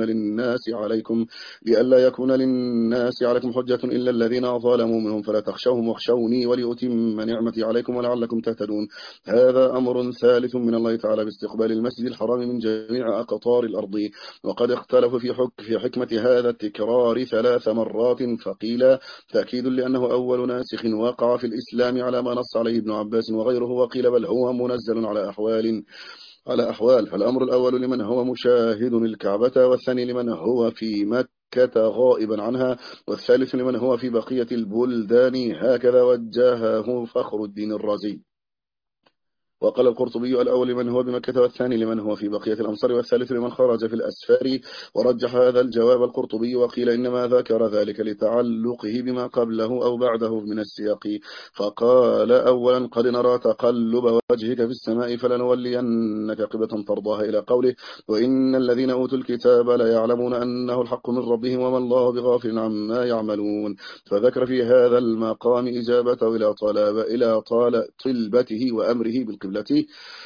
يكون للناس عليكم حجة إلا الذين ظلموا منهم فلا تخشوهم واخشوني ولأتم نعمتي عليكم ولعلكم تهتدون. هذا أمر ثالث من الله تعالى باستقبال المسجد الحرام من جميع أقطار الأرض. وقد اختلفوا في حكمة هذا التكرار 3 مرات، فقيل تأكيد لأنه أول ناسخ وقع في الإسلام على ما نص عليه ابن عباس وغيره، وقيل بل هو منزل على أحوال. فالأمر الأول لمن هو مشاهد الكعبة، والثاني لمن هو في مكة غائبا عنها، والثالث لمن هو في بقية البلدان. هكذا وجهه فخر الدين الرازي. وقال القرطبي الأول لمن هو بمكة، والثاني لمن هو في بقية الأمصار، والثالث لمن خرج في الأسفار. ورجح هذا الجواب القرطبي، وقيل إنما ذكر ذلك لتعلقه بما قبله أو بعده من السياق. فقال أولا: قد نرى تقلب وجهك في السماء فلنولينك قبلة ترضاها، إلى قوله: وإن الذين أوتوا الكتاب لا يعلمون أنه الحق من ربهم وما الله بغافل عما يعملون. فذكر في هذا المقام إجابته إلى طلبته وأمره بالقبلة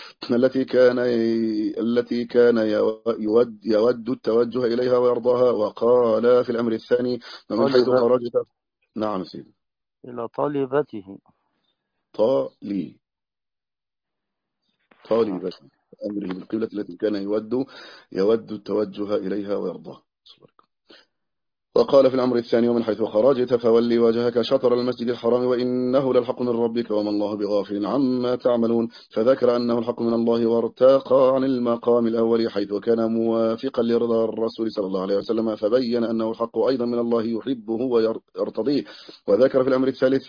التي كان يود التوجه إليها ويرضاها. وقال في الأمر الثاني: ومن حيث طالب خرجت. نعم سيدي. إلى طالبته. طالبته أمره بالقبلة التي كان يود التوجه إليها ويرضاها. وقال في الأمر الثاني: ومن حيث خرجت فولي وجهك شطر المسجد الحرام وإنه للحق من ربك وما الله بغافل عما تعملون. فذكر أنه الحق من الله، وارتقى عن المقام الأول حيث كان موافقا لرضا الرسول صلى الله عليه وسلم، فبين أنه الحق أيضا من الله يحبه ويرتضيه. وذكر في الأمر الثالث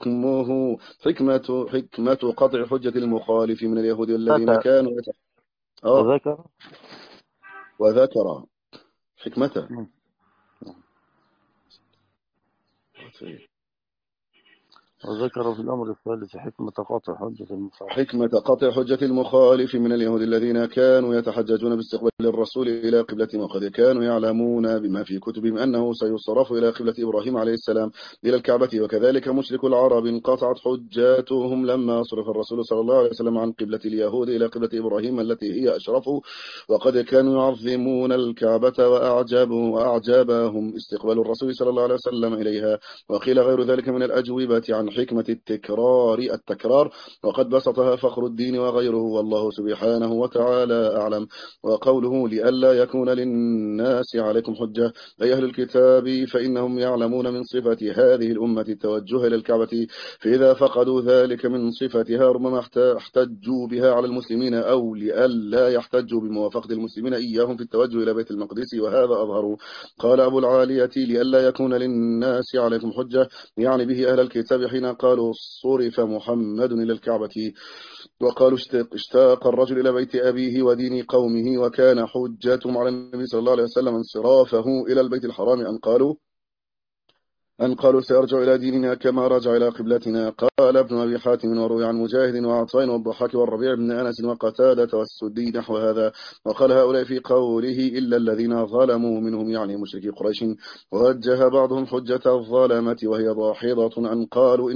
حكمة قطع حجة المخالف من اليهود الذين كانوا وذكر وذكر حكمته. وذكر في الأمر الثالث حكمة قطع حجة المخالف من اليهود الذين كانوا يتحججون باستقبال الرسول إلى قبلة، وقد كانوا يعلمون بما في كتبهم أنه سيصرف إلى قبلة إبراهيم عليه السلام إلى الكعبة. وكذلك مشرك العرب انقطعت حجاتهم لما صرف الرسول صلى الله عليه وسلم عن قبلة اليهود إلى قبلة إبراهيم التي هي أشرف. وقد كانوا يعظمون الكعبة وأعجبهم استقبال الرسول صلى الله عليه وسلم إليها. وقيل غير ذلك من الأجوبة عن حكمة التكرار، وقد بسطها فخر الدين وغيره، والله سبحانه وتعالى أعلم. وقوله: لئلا يكون للناس عليكم حجة، أي أهل الكتاب، فإنهم يعلمون من صفة هذه الأمة التوجه إلى الكعبة، فإذا فقدوا ذلك من صفتها ربما احتجوا بها على المسلمين، أو لئلا يحتجوا بموافقة المسلمين إياهم في التوجه إلى بيت المقدس، وهذا أظهر. قال أبو العالية: لئلا يكون للناس عليكم حجة، يعني به أهل الكتاب حين قالوا صرف محمد إلى الكعبة. وقالوا اشتاق الرجل إلى بيت أبيه ودين قومه، وكان حجتهم على النبي صلى الله عليه وسلم انصرافه إلى البيت الحرام أن قالوا سيرجع إلى ديننا كما رجع إلى قبلتنا. قال ابن أبي حاتم: وروي عن مجاهد وعطاء والضحاك والربيع بن أنس وقتادة والسدي نحو هذا. وقال هؤلاء في قوله: إلا الذين ظلموا منهم، يعني مشركي قريش. ووجه بعضهم حجة الظلمة وهي ضاحضة أن قالوا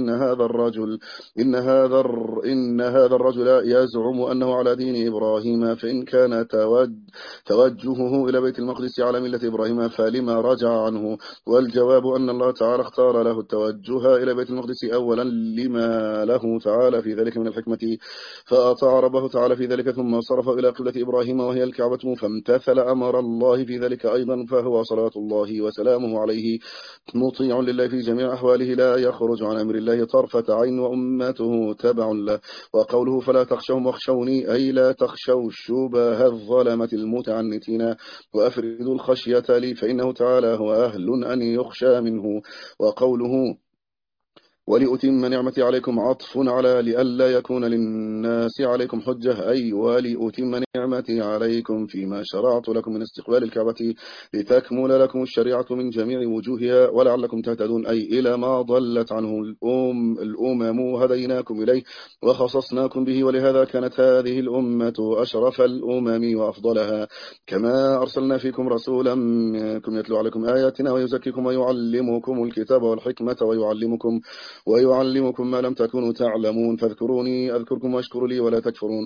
إن هذا الرجل يزعم أنه على دين إبراهيم، فإن كان توجهه إلى بيت المقدس على ملة إبراهيم فلما رجع عنه. والجواب أن الله تعالى اختار له التوجه إلى بيت المقدس أولا لما له تعالى في ذلك من الحكمة، فأطاع ربه تعالى في ذلك ثم صرف إلى قبلة إبراهيم وهي الكعبة، فامتثل أمر الله في ذلك أيضا، فهو صلاة الله وسلامه عليه مطيع لله في جميع أحواله، لا يخرج عن أمر الله طرفة عين، وأمته تبع له. وقوله: فلا تخشوهم واخشوني، أي لا تخشوا شبه الظلمة المتعنتين، وأفردوا الخشية لي، فإنه تعالى هو أهل أن يخشى منه. وقوله: ولأتم نعمتي عليكم عطف على لئلا يكون للناس عليكم حجة، أي ولأتم نعمتي عليكم فيما شرعت لكم من استقبال الكعبة، لتكمل لكم الشريعة من جميع وجوهها ولعلكم تهتدون، أي إلى ما ضلت عنه الأمم هديناكم إليه وخصصناكم به. ولهذا كانت هذه الأمة أشرف الأمم وأفضلها، كما أرسلنا فيكم رسولا منكم يتلو عليكم آياتنا ويزكيكم ويعلمكم الكتاب والحكمة ويعلمكم ما لم تكونوا تعلمون. فاذكروني أذكركم واشكروا لي ولا تكفرون.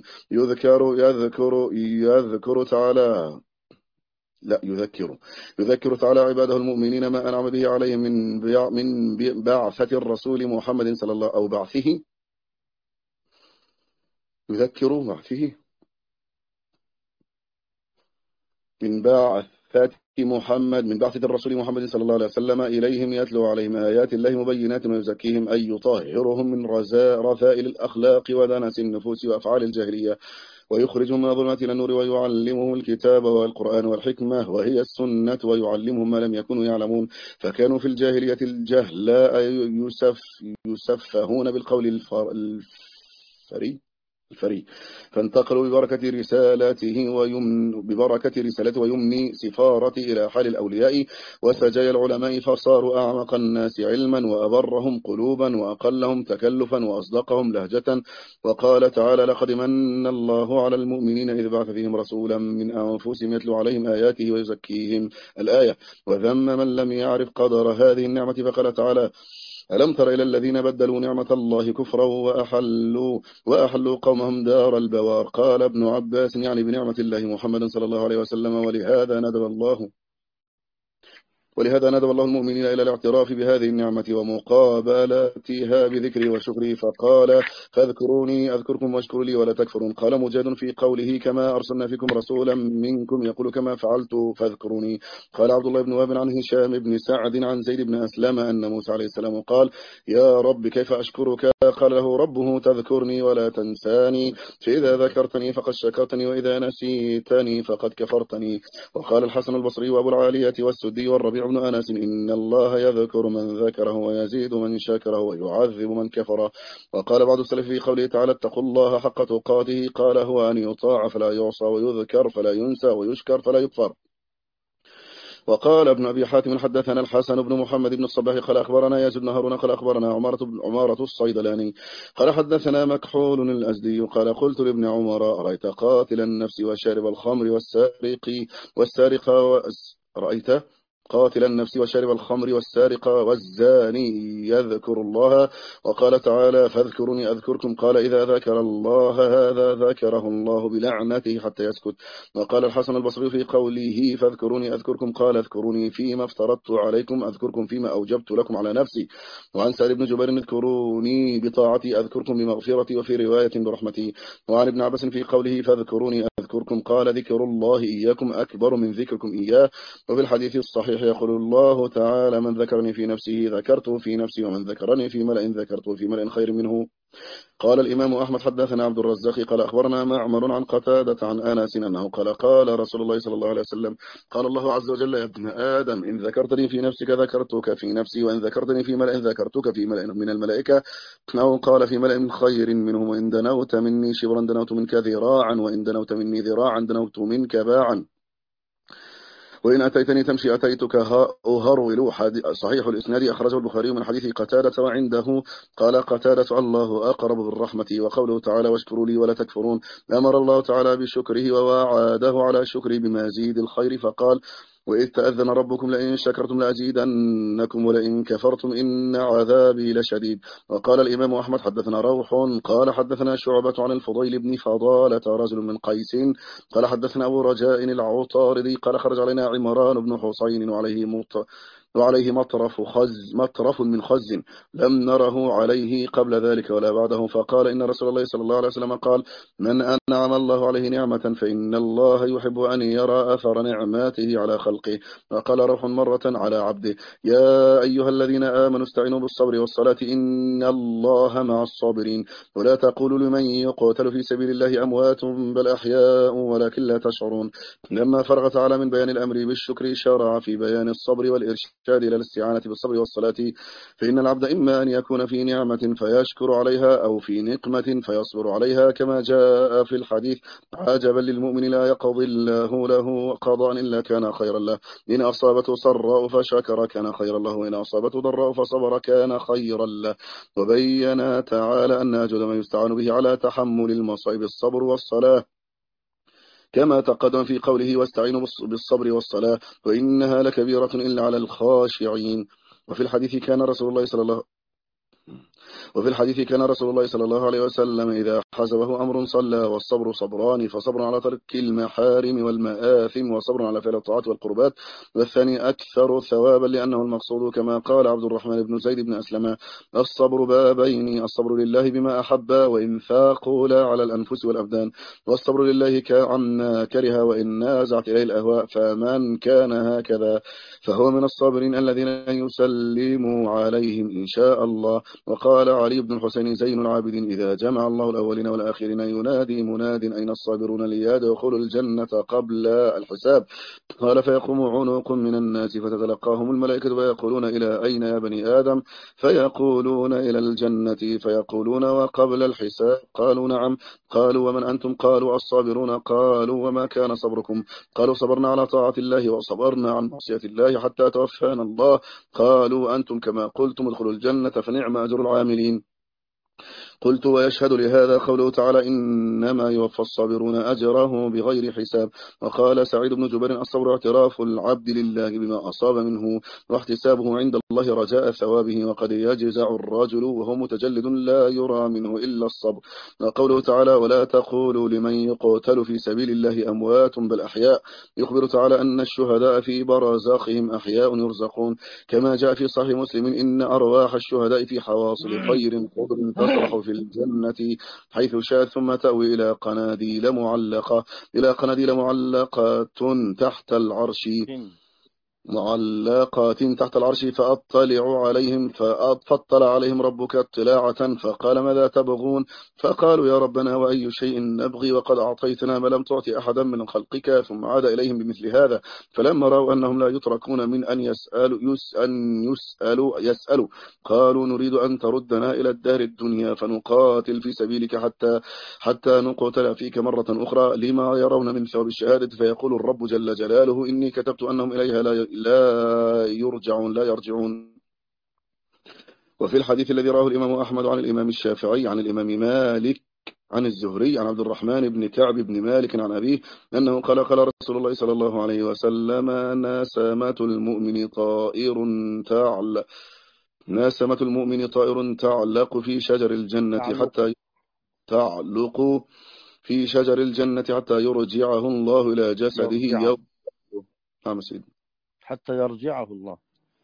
يذكر تعالى عباده المؤمنين ما أنعم به عليهم من بعثة الرسول محمد صلى الله أو بعثه. يذكر بعثه من بعثة الرسول محمد صلى الله عليه وسلم إليهم، يتلو عليهم آيات الله مبينات ويزكيهم، أي يطهرهم من رذائل الأخلاق ودنس النفوس وأفعال الجاهلية، ويخرجهم من الظلمات إلى النور، ويعلمهم الكتاب والقرآن والحكمة وهي السنة، ويعلمهم ما لم يكونوا يعلمون، فكانوا في الجاهلية الجهلاء يسفهون بالقول الفري الفري، فانتقلوا ببركة رسالته ويمن سفارة إلى حال الأولياء وسجايا العلماء، فصاروا أعمق الناس علما وأبرهم قلوبا وأقلهم تكلفا وأصدقهم لهجة. وقال تعالى: لقد من الله على المؤمنين إذ بعث فيهم رسولا من أنفسهم يتلو عليهم آياته ويزكيهم، الآية. وذم من لم يعرف قدر هذه النعمة، فقال تعالى: ألم تر إلى الذين بدلوا نعمة الله كفرا وأحلوا قومهم دار البوار. قال ابن عباس يعني بنعمة الله محمد صلى الله عليه وسلم. ولهذا ندب الله المؤمنين إلى الاعتراف بهذه النعمة ومقابلتها بذكره وشكره، فقال: فاذكروني أذكركم واشكروا لي ولا تكفرون. قال مجاهد في قوله: كما أرسلنا فيكم رسولا منكم يقول كما فعلت فاذكروني. قال عبد الله بن وهب عن هشام بن سعد عن زيد بن أسلم أن موسى عليه السلام قال: يا رب كيف أشكرك؟ قال له ربه: تذكرني ولا تنساني، فإذا ذكرتني فقد شكرتني وإذا نسيتني فقد كفرتني. وقال الحسن البصري وأبو العالية والسدي والربيع بن أنس: إن الله يذكر من ذكره ويزيد من شكره ويعذب من كفر. وقال بعض السلف في قوله تعالى: اتقوا الله حق تقاته، قال: هو أن يطاع فلا يعصى ويذكر فلا ينسى ويشكر فلا يكفر. وقال ابن أبي حاتم: حدثنا الحسن بن محمد بن الصباح قال أخبرنا يزيد بن هارون قال أخبرنا عمارة الصيدلاني قال حدثنا مكحول الأزدي قال: قلت لابن عمر: أرأيت قاتل النفس وشارب الخمر والسارق رأيت قاتل النفس وشارب الخمر والسارق والزاني يذكر الله، وقال تعالى: فاذكروني أذكركم، قال: إذا ذكر الله هذا ذكره الله بلعنته حتى يسكت. وقال الحسن البصري في قوله: فاذكروني أذكركم، قال: اذكروني فيما افترضت عليكم أذكركم فيما أوجبت لكم على نفسي. وعن سعيد بن جبير: اذكروني بطاعتي أذكركم بمغفرتي، وفي رواية برحمتي. وعن ابن عباس في قوله: فاذكروني أذكركم، قال: ذكر الله إياكم أكبر من ذكركم إياه. وفي الحديث الصحيح يقول الله تعالى: من ذكرني في نفسه ذكرته في نفسي، ومن ذكرني في ملأ ذكرته في ملأ خير منه. قال الإمام أحمد: حدثنا عبد الرزاق قال أخبرنا معمر عن قتادة عن أنس أنه قال رسول الله صلى الله عليه وسلم: قال الله عز وجل: يا ابن آدم، إن ذكرتني في نفسك ذكرتك في نفسي، وإن ذكرتني في ملأ ذكرتك في ملأ من الملائكة، أو قال في ملأ خير منهم. وإن دنوت مني شبرا دنوت منك ذراعا، وإن دنوت مني ذراعا دنوت منك باعا، وإن أتيتني تمشي أتيتك هرول. صحيح الإسناد، أخرجه البخاري من حديث قتادة وعنده. قال قتادة: الله أقرب بالرحمة. وقوله تعالى: واشكروا لي ولا تكفرون، أمر الله تعالى بشكره ووعده على شكره بمزيد الخير، فقال: وإذ تأذن ربكم لئن شكرتم لأزيدنكم ولئن كفرتم إن عذابي لشديد. وقال الإمام أحمد: حدثنا روح قال حدثنا شعبة عن الفضيل بن فضالة رجل من قيس قال حدثنا أبو رجاء العطاردي قال خرج علينا عمران بن حسين وعليه مطرف من خز لم نره عليه قبل ذلك ولا بعده، فقال: إن رسول الله صلى الله عليه وسلم قال: من أنعم الله عليه نعمة فإن الله يحب أن يرى أثر نعماته على خلقه. وقال روح مرة على عبده: يا أيها الذين آمنوا استعينوا بالصبر والصلاة إن الله مع الصابرين، ولا تقولوا لمن يقتل في سبيل الله أموات بل أحياء ولكن لا تشعرون. لما فرغ تعالى من بيان الأمر بالشكر شرع في بيان الصبر والإرشاد إلى الاستعانة بالصبر والصلاة، فإن العبد إما أن يكون في نعمة فيشكر عليها، أو في نقمة فيصبر عليها، كما جاء في الحديث: عجبا للمؤمن لا يقضي الله له قضاء إلا كان خيرا له، إن أصابته سراء فشكر كان خيرا له، وإن أصابته ضراء فصبر كان خيرا له. وبين تعالى أن أجود ما يستعان به على تحمل المصائب الصبر والصلاة، كما تقدم في قوله: واستعينوا بالصبر والصلاة وإنها لكبيرة إلا على الخاشعين. وفي الحديث كان رسول الله صلى الله عليه وسلم إذا حزبه أمر صلى، والصبر صبران: فصبر على ترك المحارم والمآثم، وصبر على فعل الطاعات والقربات، والثاني أكثر ثوابا لأنه المقصود، كما قال عبد الرحمن بن زيد بن أسلم: الصبر بابين: الصبر لله بما أحب وإنفاق لا على الأنفس والأبدان، والصبر لله عما كره وإن نازعت إليه الأهواء، فمن كان هكذا فهو من الصابرين الذين يسلم عليهم إن شاء الله. وقال علي بن الحسين زين العابدين: إذا جمع الله الأولين والآخرين ينادي مناد أين الصابرون ليدخلوا الجنة قبل الحساب. قال: فيقوم عنق من الناس فتتلقاهم الملائكة ويقولون: إلى أين يا بني آدم؟ فيقولون: إلى الجنة. فيقولون: وقبل الحساب؟ قالوا: نعم. قالوا: ومن أنتم؟ قالوا: الصابرون. قالوا: وما كان صبركم؟ قالوا: صبرنا على طاعة الله وصبرنا عن معصية الله حتى توفانا الله. قالوا: أنتم كما قلتم ادخلوا الجنة فنعم أجر العاملين. قلت: ويشهد لهذا قوله تعالى: إنما يوفى الصابرون أجره بغير حساب. وقال سعيد بن جبير: الصبر اعتراف العبد لله بما أصاب منه واحتسابه عند الله رجاء ثوابه، وقد يجزع الرجل وهو متجلد لا يرى منه إلا الصبر. وقوله تعالى: ولا تقولوا لمن يقتل في سبيل الله أموات بل أحياء. يخبر تعالى أن الشهداء في برزاقهم أحياء يرزقون، كما جاء في صحيح مسلم: إن أرواح الشهداء في حواصل طير خضر تسرح في الجنة حيث شاءت، ثم تأوي إلى قناديل معلقات تحت العرش فأطلع عليهم ربك اطلاعة فقال: ماذا تبغون؟ فقالوا: يا ربنا وأي شيء نبغي وقد أعطيتنا ما لم تعط أحدا من خلقك. ثم عاد إليهم بمثل هذا، فلما رأوا أنهم لا يتركون من أن يسألوا قالوا: نريد أن تردنا إلى الدار الدنيا فنقاتل في سبيلك حتى نقتل فيك مرة أخرى لما يرون من ثواب الشهادة. فيقول الرب جل جلاله: إني كتبت أنهم إليها لا يرجعون. وفي الحديث الذي راه الإمام أحمد عن الإمام الشافعي عن الإمام مالك عن الزهري عن عبد الرحمن بن كعب بن مالك عن أبيه أنه قال رسول الله صلى الله عليه وسلم: نسمة المؤمن تعلق في شجر الجنة حتى يرجعه الله إلى جسده يوم. حتى يرجعه الله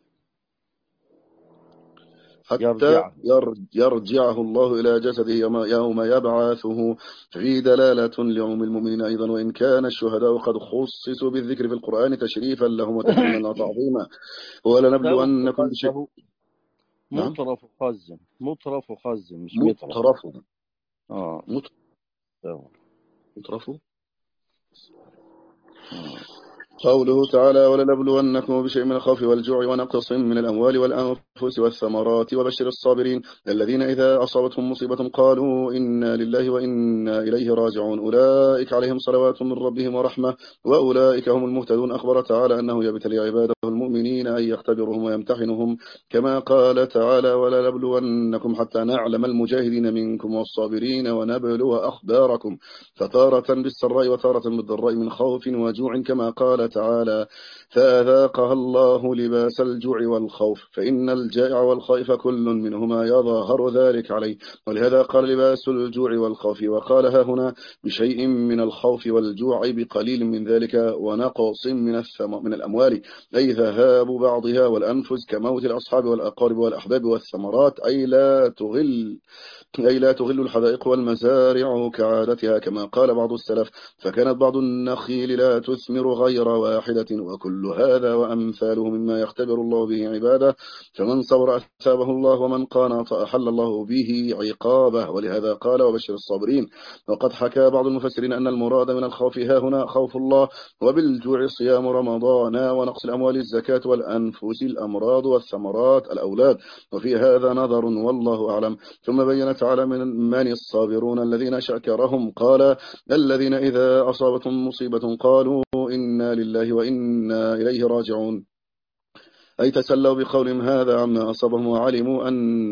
يرجعه الله إلى جسده يوم يبعثه. في دلالة لعموم المؤمنين أيضا، وإن كان الشهداء قد خصصوا بالذكر في القرآن تشريفا لهم وتكريما وتعظيما. ولنبلونكم بشيء. مطرف خزن مش مطرف. مطرف. قوله تعالى: ولنبلونكم بشيء من الخوف والجوع ونقص من الأموال والأنفس والثمرات وبشر الصابرين الذين إذا أصابتهم مصيبة قالوا إنا لله وإنا إليه راجعون أولئك عليهم صلوات من ربهم ورحمة وأولئك هم المهتدون. أخبر تعالى أنه يبتلي عباده المؤمنين أن يختبرهم ويمتحنهم، كما قال تعالى: ولنبلونكم حتى نعلم المجاهدين منكم والصابرين ونبلو أخباركم، فتارة بالسراء وتارة بالضراء من خوف وجوع، كما قال تعالى: فأذاقها الله لباس الجوع والخوف، فإن الجائع والخائف كل منهما يظهر ذلك عليه. ولهذا قال: لباس الجوع والخوف. وقالها هنا: بشيء من الخوف والجوع بقليل من ذلك ونقص من الأموال، أي ذهاب بعضها والأنفس كموت الأصحاب والأقارب والأحباب والثمرات، أي لا تغل الحدائق والمزارع كعادتها، كما قال بعض السلف: فكانت بعض النخيل لا تثمر غير واحدة. وكل هذا وأمثاله مما يختبر الله به عباده، فمن صبر أثابه الله، ومن قانط أحل الله به عقابه. ولهذا قال: وبشر الصابرين. وقد حكى بعض المفسرين أن المراد من الخوف ها هنا خوف الله، وبالجوع صيام رمضان، ونقص الأموال الزكاة، والأنفس الأمراض، والثمرات الأولاد. وفي هذا نظر والله أعلم. ثم بين تعالى من الصابرون الذين شكرهم قال: الذين إذا أصابتهم مصيبة قالوا إنا لله وإنا إليه راجعون، أي تسلوا بقولهم هذا عما أصابهم، وعلموا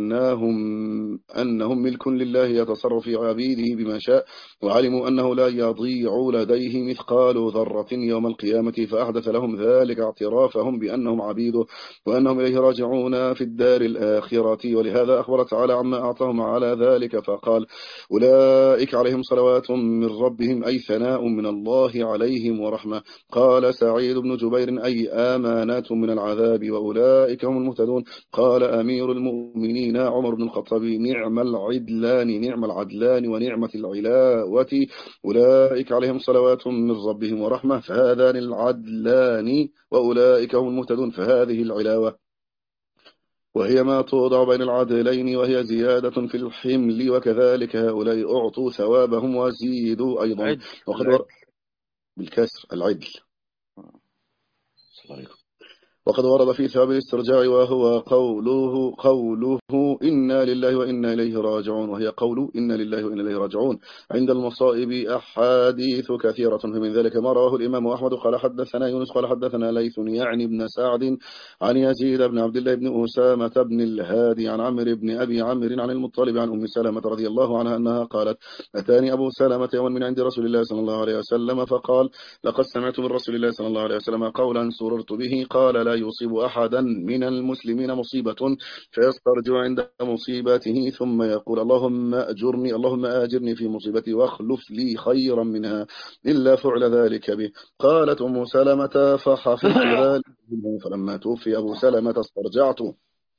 أنهم ملك لله يتصرف في عبيده بما شاء، وعلموا أنه لا يضيع لديه مثقال ذرة يوم القيامة، فأحدث لهم ذلك اعترافهم بأنهم عبيده وأنهم إليه راجعون في الدار الآخرة. ولهذا أخبر تعالى عما أعطاهم على ذلك فقال: أولئك عليهم صلوات من ربهم، أي ثناء من الله عليهم ورحمة. قال سعيد بن جبير: أي آمانات من العذاب، وأولئك هم المهتدون. قال أمير المؤمنين عمر بن الخطاب: نعم العدلان ونعمة العلاوة، أولئك عليهم صلوات من ربهم ورحمة، فهذان العدلان، وأولئك هم المهتدون، فهذه العلاوة. وهي ما توضع بين العدلين، وهي زيادة في الحمل، وكذلك هؤلاء أعطوا ثوابهم وزيدوا أيضا. عدل وقد العدل. بالكسر العدل. السلام عليكم. وقد ورد في ثواب الاسترجاع وهو قوله إنا لله وإنا إليه راجعون، وهي قول إنا لله وإنا إليه راجعون عند المصائب أحاديث كثيرة. فمن ذلك ما رواه الإمام أحمد قال حدثنا يونس قال حدثنا ليث يعني بن سعد عن يزيد بن عبد الله بن أسامة بن الهادي عن عمرو بن أبي عمرو عن المطلب عن أم سلمة رضي الله عنها أنها قالت أتاني أبو سلمة يوما من عند رسول الله صلى الله عليه وسلم فقال لقد سمعت من رسول الله صلى الله عليه وسلم قولا سررت به، قال لا يصيب أحدا من المسلمين مصيبة فيسترجع عند مصيبته ثم يقول اللهم آجرني في مصيبتي واخلف لي خيرا منها إلا فعل ذلك به. قالت أم سلمة فحفظت ذلك منه، فلما توفي أبو سلمة استرجعته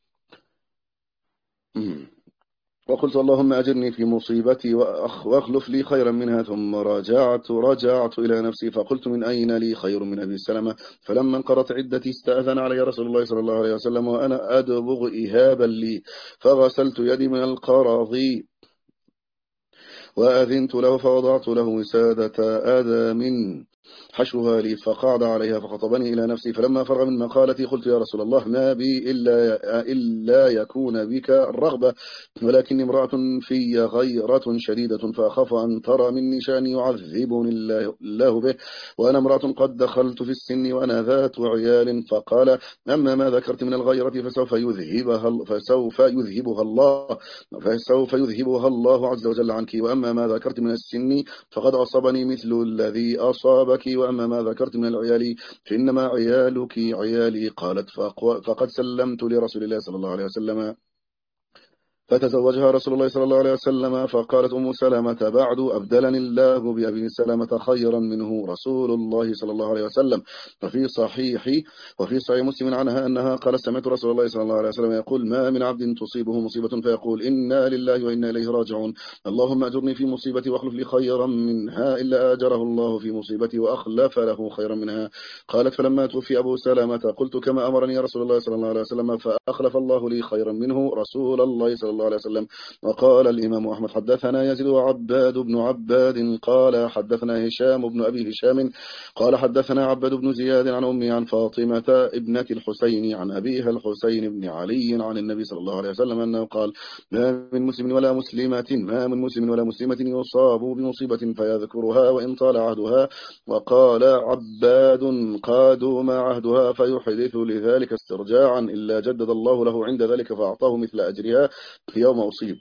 وقلت اللهم أجرني في مصيبتي واخلف لي خيرا منها، ثم رجعت إلى نفسي فقلت من أين لي خير من أبي سلمة؟ فلما انقضت عدتي استأذن علي رسول الله صلى الله عليه وسلم وأنا أدبغ إهابا لي، فغسلت يدي من القرض وأذنت له فوضعت له وسادة آدم حشوها لي فقعد عليها فخطبني إلى نفسي. فلما فرغ من مقالتي قلت يا رسول الله ما بي إلا يكون بك الرغبة، ولكني امرأة في غيرة شديدة فأخاف أن ترى مني شأني يعذبني الله به، وأنا امرأة قد دخلت في السن وأنا ذات عيال. فقال أما ما ذكرت من الغيرة فسوف يذهبها الله عز وجل عنك، وأما ما ذكرت من السن فقد أصابني مثل الذي أصابك، وأما ما ذكرت من العيال فإنما عيالك عيالي. قالت فقد سلمت لرسول الله صلى الله عليه وسلم فتزوجها رسول الله صلى الله عليه وسلم. فقالت أم سلمة بعد أبدلني الله بأبي سلمة خيرا منه رسول الله صلى الله عليه وسلم. وفي صحيح مسلم عنها أنها قال سمعت رسول الله صلى الله عليه وسلم يقول ما من عبد تصيبه مصيبة فيقول إنا لله وإنا إليه راجعون اللهم أجرني في مصيبتي واخلف لي خيرا منها إلا آجره الله في مصيبتي وأخلف له خيرا منها. قالت فلما توفي أبو سلمة قلت كما أمرني رسول الله صلى الله عليه وسلم فأخلف الله لي خيرا منه رسول الله صلى الله عليه وسلم. وقال الإمام أحمد حدثنا يزيد وعباد بن عباد قال حدثنا هشام بن أبي هشام قال حدثنا عباد بن زياد عن أمي عن فاطمة ابنة الحسين عن أبيها الحسين بن علي عن النبي صلى الله عليه وسلم أنه قال ما من مسلم ولا مسلمة يصاب بمصيبة فيذكرها وإن طال عهدها. وقال عباد قادوا ما عهدها فيحدث لذلك استرجاعا إلا جدد الله له عند ذلك فأعطاه مثل أجرها يوم أصيب.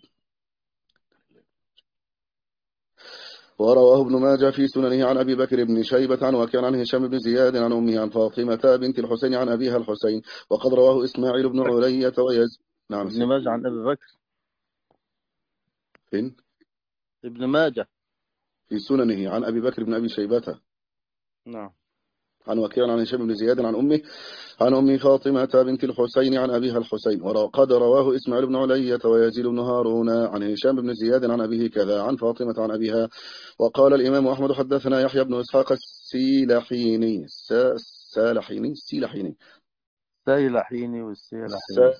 ورواه ابن ماجه في سننه عن أبي بكر بن شيبة عن وكان عن هشام بن زياد عن أمه عن فاطمة بنت الحسين عن أبيها الحسين. وقد رواه إسماعيل بن علية نعم ابن ماجه عن أبي بكر فين؟ ابن ماجه في سننه عن أبي بكر بن أبي شيبة نعم عن وكيع عن هشام بن زياد عن أم فاطمة بنت الحسين عن أبيها الحسين. وقد رواه إسماعيل بن علية ويزيد بن هارون عن هشام بن زياد عن أبيه كذا عن فاطمة عن أبيها. وقال الإمام أحمد حدثنا يحيى بن إسحاق السيلحيني سيلحيني والسيلحيني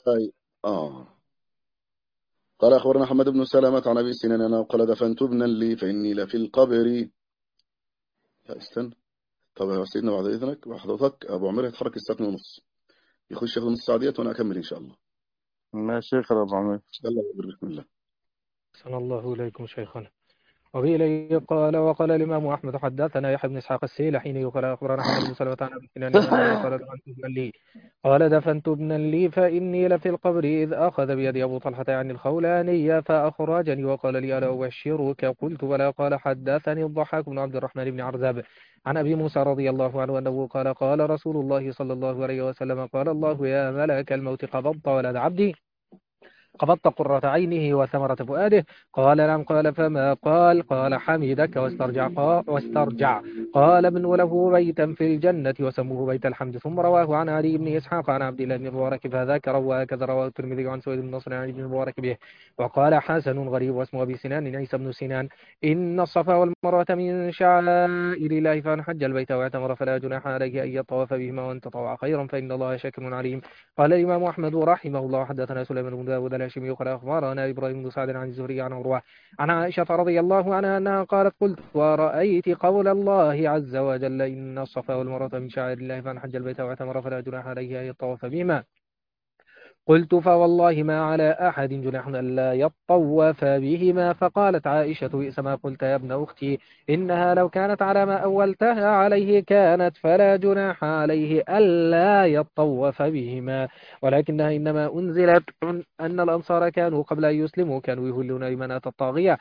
قال أخبرنا محمد بن سلمة عن أبي سنان أنه قال دفنت ابنا لي فإني لفي القبر. يا استنى طب يا سيدنا بعد إذنك وحضرتك أبو عمر يتحرك الساعة 2:30 يخش ياخد نص ساعة ديت وأنا أكمل إن شاء الله. ماشي يا رب عمي. يلا بسم الله. أحسن الله إليكم شيخنا. وفي إليه قال وقال الإمام أحمد حدثنا يحيى بن إسحاق السيلحيني قال أخبرنا محمد بن سلمة عن أبي سنان أنه قال دفنت ابنا لي فإني لفي القبر إذ أخذ بيدي أبو طلحة عن الخولانية فأخرجني وقال لي ألا أبشرك قلت بلى قال حدثني الضحاك بن عبد الرحمن بن عرزاب عن أبي موسى رضي الله عنه أنه قال رسول الله صلى الله عليه وسلم قال الله يا ملك الموت قبضت ولد عبدي قبضت قرة عينه وثمرة فؤاده. قال نعم. قال فما قال حمدك واسترجع قال ابن له بيتا في الجنة وسموه بيت الحمد. ثم رواه عن علي بن إسحاق عن عبد الله بن المبارك فذكر وهكذا رواه الترمذي عن سويد بن نصر عن علي بن المبارك به. وقال حسن غريب واسمه أبي سنان عيسى بن سنان إن الصفا والمروة من شعائر الله فمن حج البيت واعتمر فلا جناح عليه أن يطوف بهما وأن تطوع خيرا فإن الله شاكر عليم. قال الإمام أحمد رحمه الله حدثنا سليمان بن داود الهاشمي قال أخبرنا إبراهيم بن سعد عن الزهري عن عروة عن عائشة رضي الله عنها أنها قالت قلت ورأيت قول الله عز وجل إن الصفا والمروة من شعائر الله فمن حج البيت واعتمر فلا جناح عليه أن يطوف بهما قلت فوالله ما على أحد جناح ألا يطوف بهما. فقالت عائشة بئس ما قلت يا ابن أختي إنها لو كانت على ما أولتها عليه كانت فلا جناح عليه ألا يطوف بهما ولكنها إنما أنزلت أن الأنصار كانوا قبل أن يسلموا كانوا يهلون لمناة الطاغية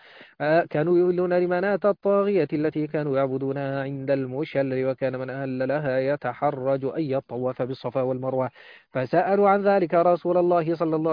التي كانوا يعبدونها عند المشل وكان من أهل لها يتحرج أن يطوف بالصفا والمروة فسألوا عن ذلك رسول الله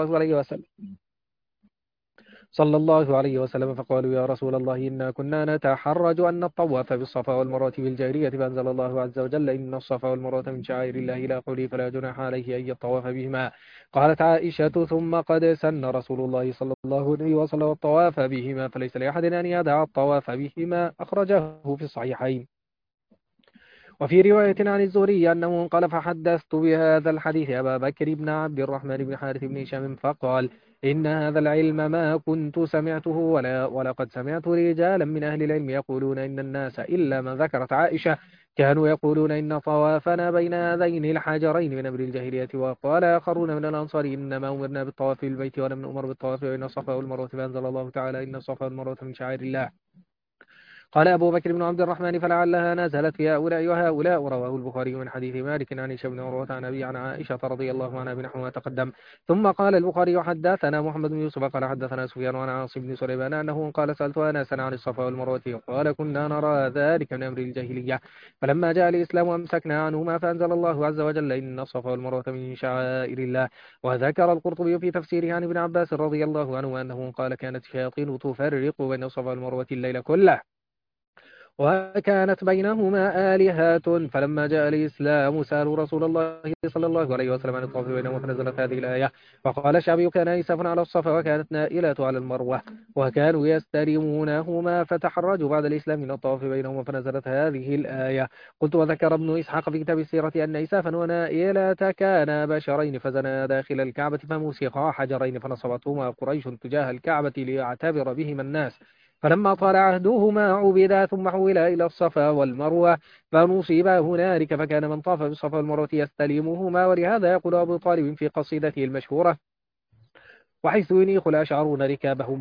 صلى الله عليه وسلم فقالوا يا رسول الله إنا كنا نتحرج أن نطوف بالصفا والمروة بالجاهلية فأنزل الله عز وجل إن الصفا والمروة من شعائر الله لا قولي فلا جناح عليه أن يطوف بهما. قالت عائشة ثم قد سن رسول الله صلى الله عليه وسلم الطواف بهما فليس لأحد أن يدع الطواف بهما أخرجه في الصحيحين. وفي رواية عن الزهري أنه قال فحدثت بهذا الحديث أبا بكر بن عبد الرحمن بن حارث بن هشام فقال إن هذا العلم ما كنت سمعته ولقد سمعت رجالا من أهل العلم يقولون إن الناس إلا من ذكرت عائشة كانوا يقولون إن طوافنا بين هذين الحجرين من أمر الجاهلية. وقال آخرون من الأنصار إنما أمرنا بالطواف بالبيت ولم نؤمر بالطواف بين الصفا والمروة فأنزل الله تعالى إن الصفا والمروة من شعائر الله. قال أبو بكر بن عبد الرحمن فلعلها نزلت في هؤلاء وهؤلاء. رواه البخاري من حديث مالك عن هشام بن عروة عن أبي عن عائشة رضي الله عنها بنحو ما تقدم. ثم قال البخاري حدثنا محمد بن يوسف قال حدثنا سفيان عن عاصم بن سليمان أنه قال سألت أناسا عن الصفا والمروة قال كنا نرى ذلك من أمر الجاهلية فلما جاء الإسلام أمسكنا عنهما فأنزل الله عز وجل إن الصفا والمروة من شعائر الله. وذكر القرطبي في تفسيره عن ابن عباس رضي الله عنه أنه قال كانت الشياطين تفرق بين الصفا والمروة الليل كله وكانت بينهما آلهات فلما جاء الإسلام سألوا رسول الله صلى الله عليه وسلم عن الطواف بينهما فنزلت هذه الآية. فقال الشعبي كان إساف على الصفا وكانت نائلة على المروة وكانوا يستلمونهما فتحرجوا بعد الإسلام من الطواف بينهما فنزلت هذه الآية. قلت وذكر ابن إسحاق في كتاب السيرة أن إسافا ونائلة كانا بشرين فزنا داخل الكعبة فموسقا حجرين فنصبتهما قريش تجاه الكعبة ليعتبر بهما الناس فلما طال عهدهما عبدا ثم حولا إلى الصفا والمروة فنصيبا هنالك فكان من طاف بالصفا والمروة يستلمهما. ولهذا يقول أبو طالب في قصيدته المشهورة وحيث ينيخ الأشعرون ركابهم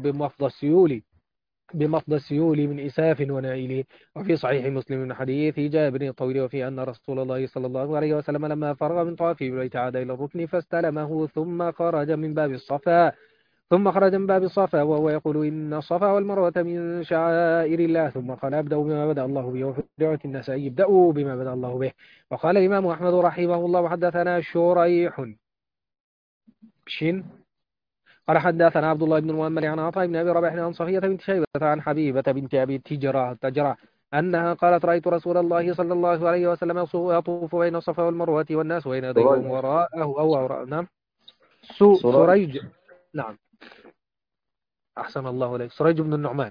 بمفض السيول من إساف ونائل. وفي صحيح مسلم من حديث جابر الطويل وفي أن رسول الله صلى الله عليه وسلم لما فرغ من طوافه بالبيت عاد إلى الركن فاستلمه ثم خرج من باب الصفا وهو يقول إن الصفا والمروة من شعائر الله. ثم قال ابدأوا بما بدأ الله به. وفي رواية النسائي ابدأوا بما بدأ الله به. وقال الإمام أحمد رحمه الله حدثنا شريح قال حدثنا عبد الله بن المؤمل عن عطاء بن أبي رباح عن صفية بنت شيبة عن حبيبة بنت أبي تجرى أنها قالت رأيت رسول الله صلى الله عليه وسلم يطوف بين الصفا والمروة والناس بين يديه وراءه أو وراء. نعم سريج. نعم أحسن الله عليك سريج بن النعمان.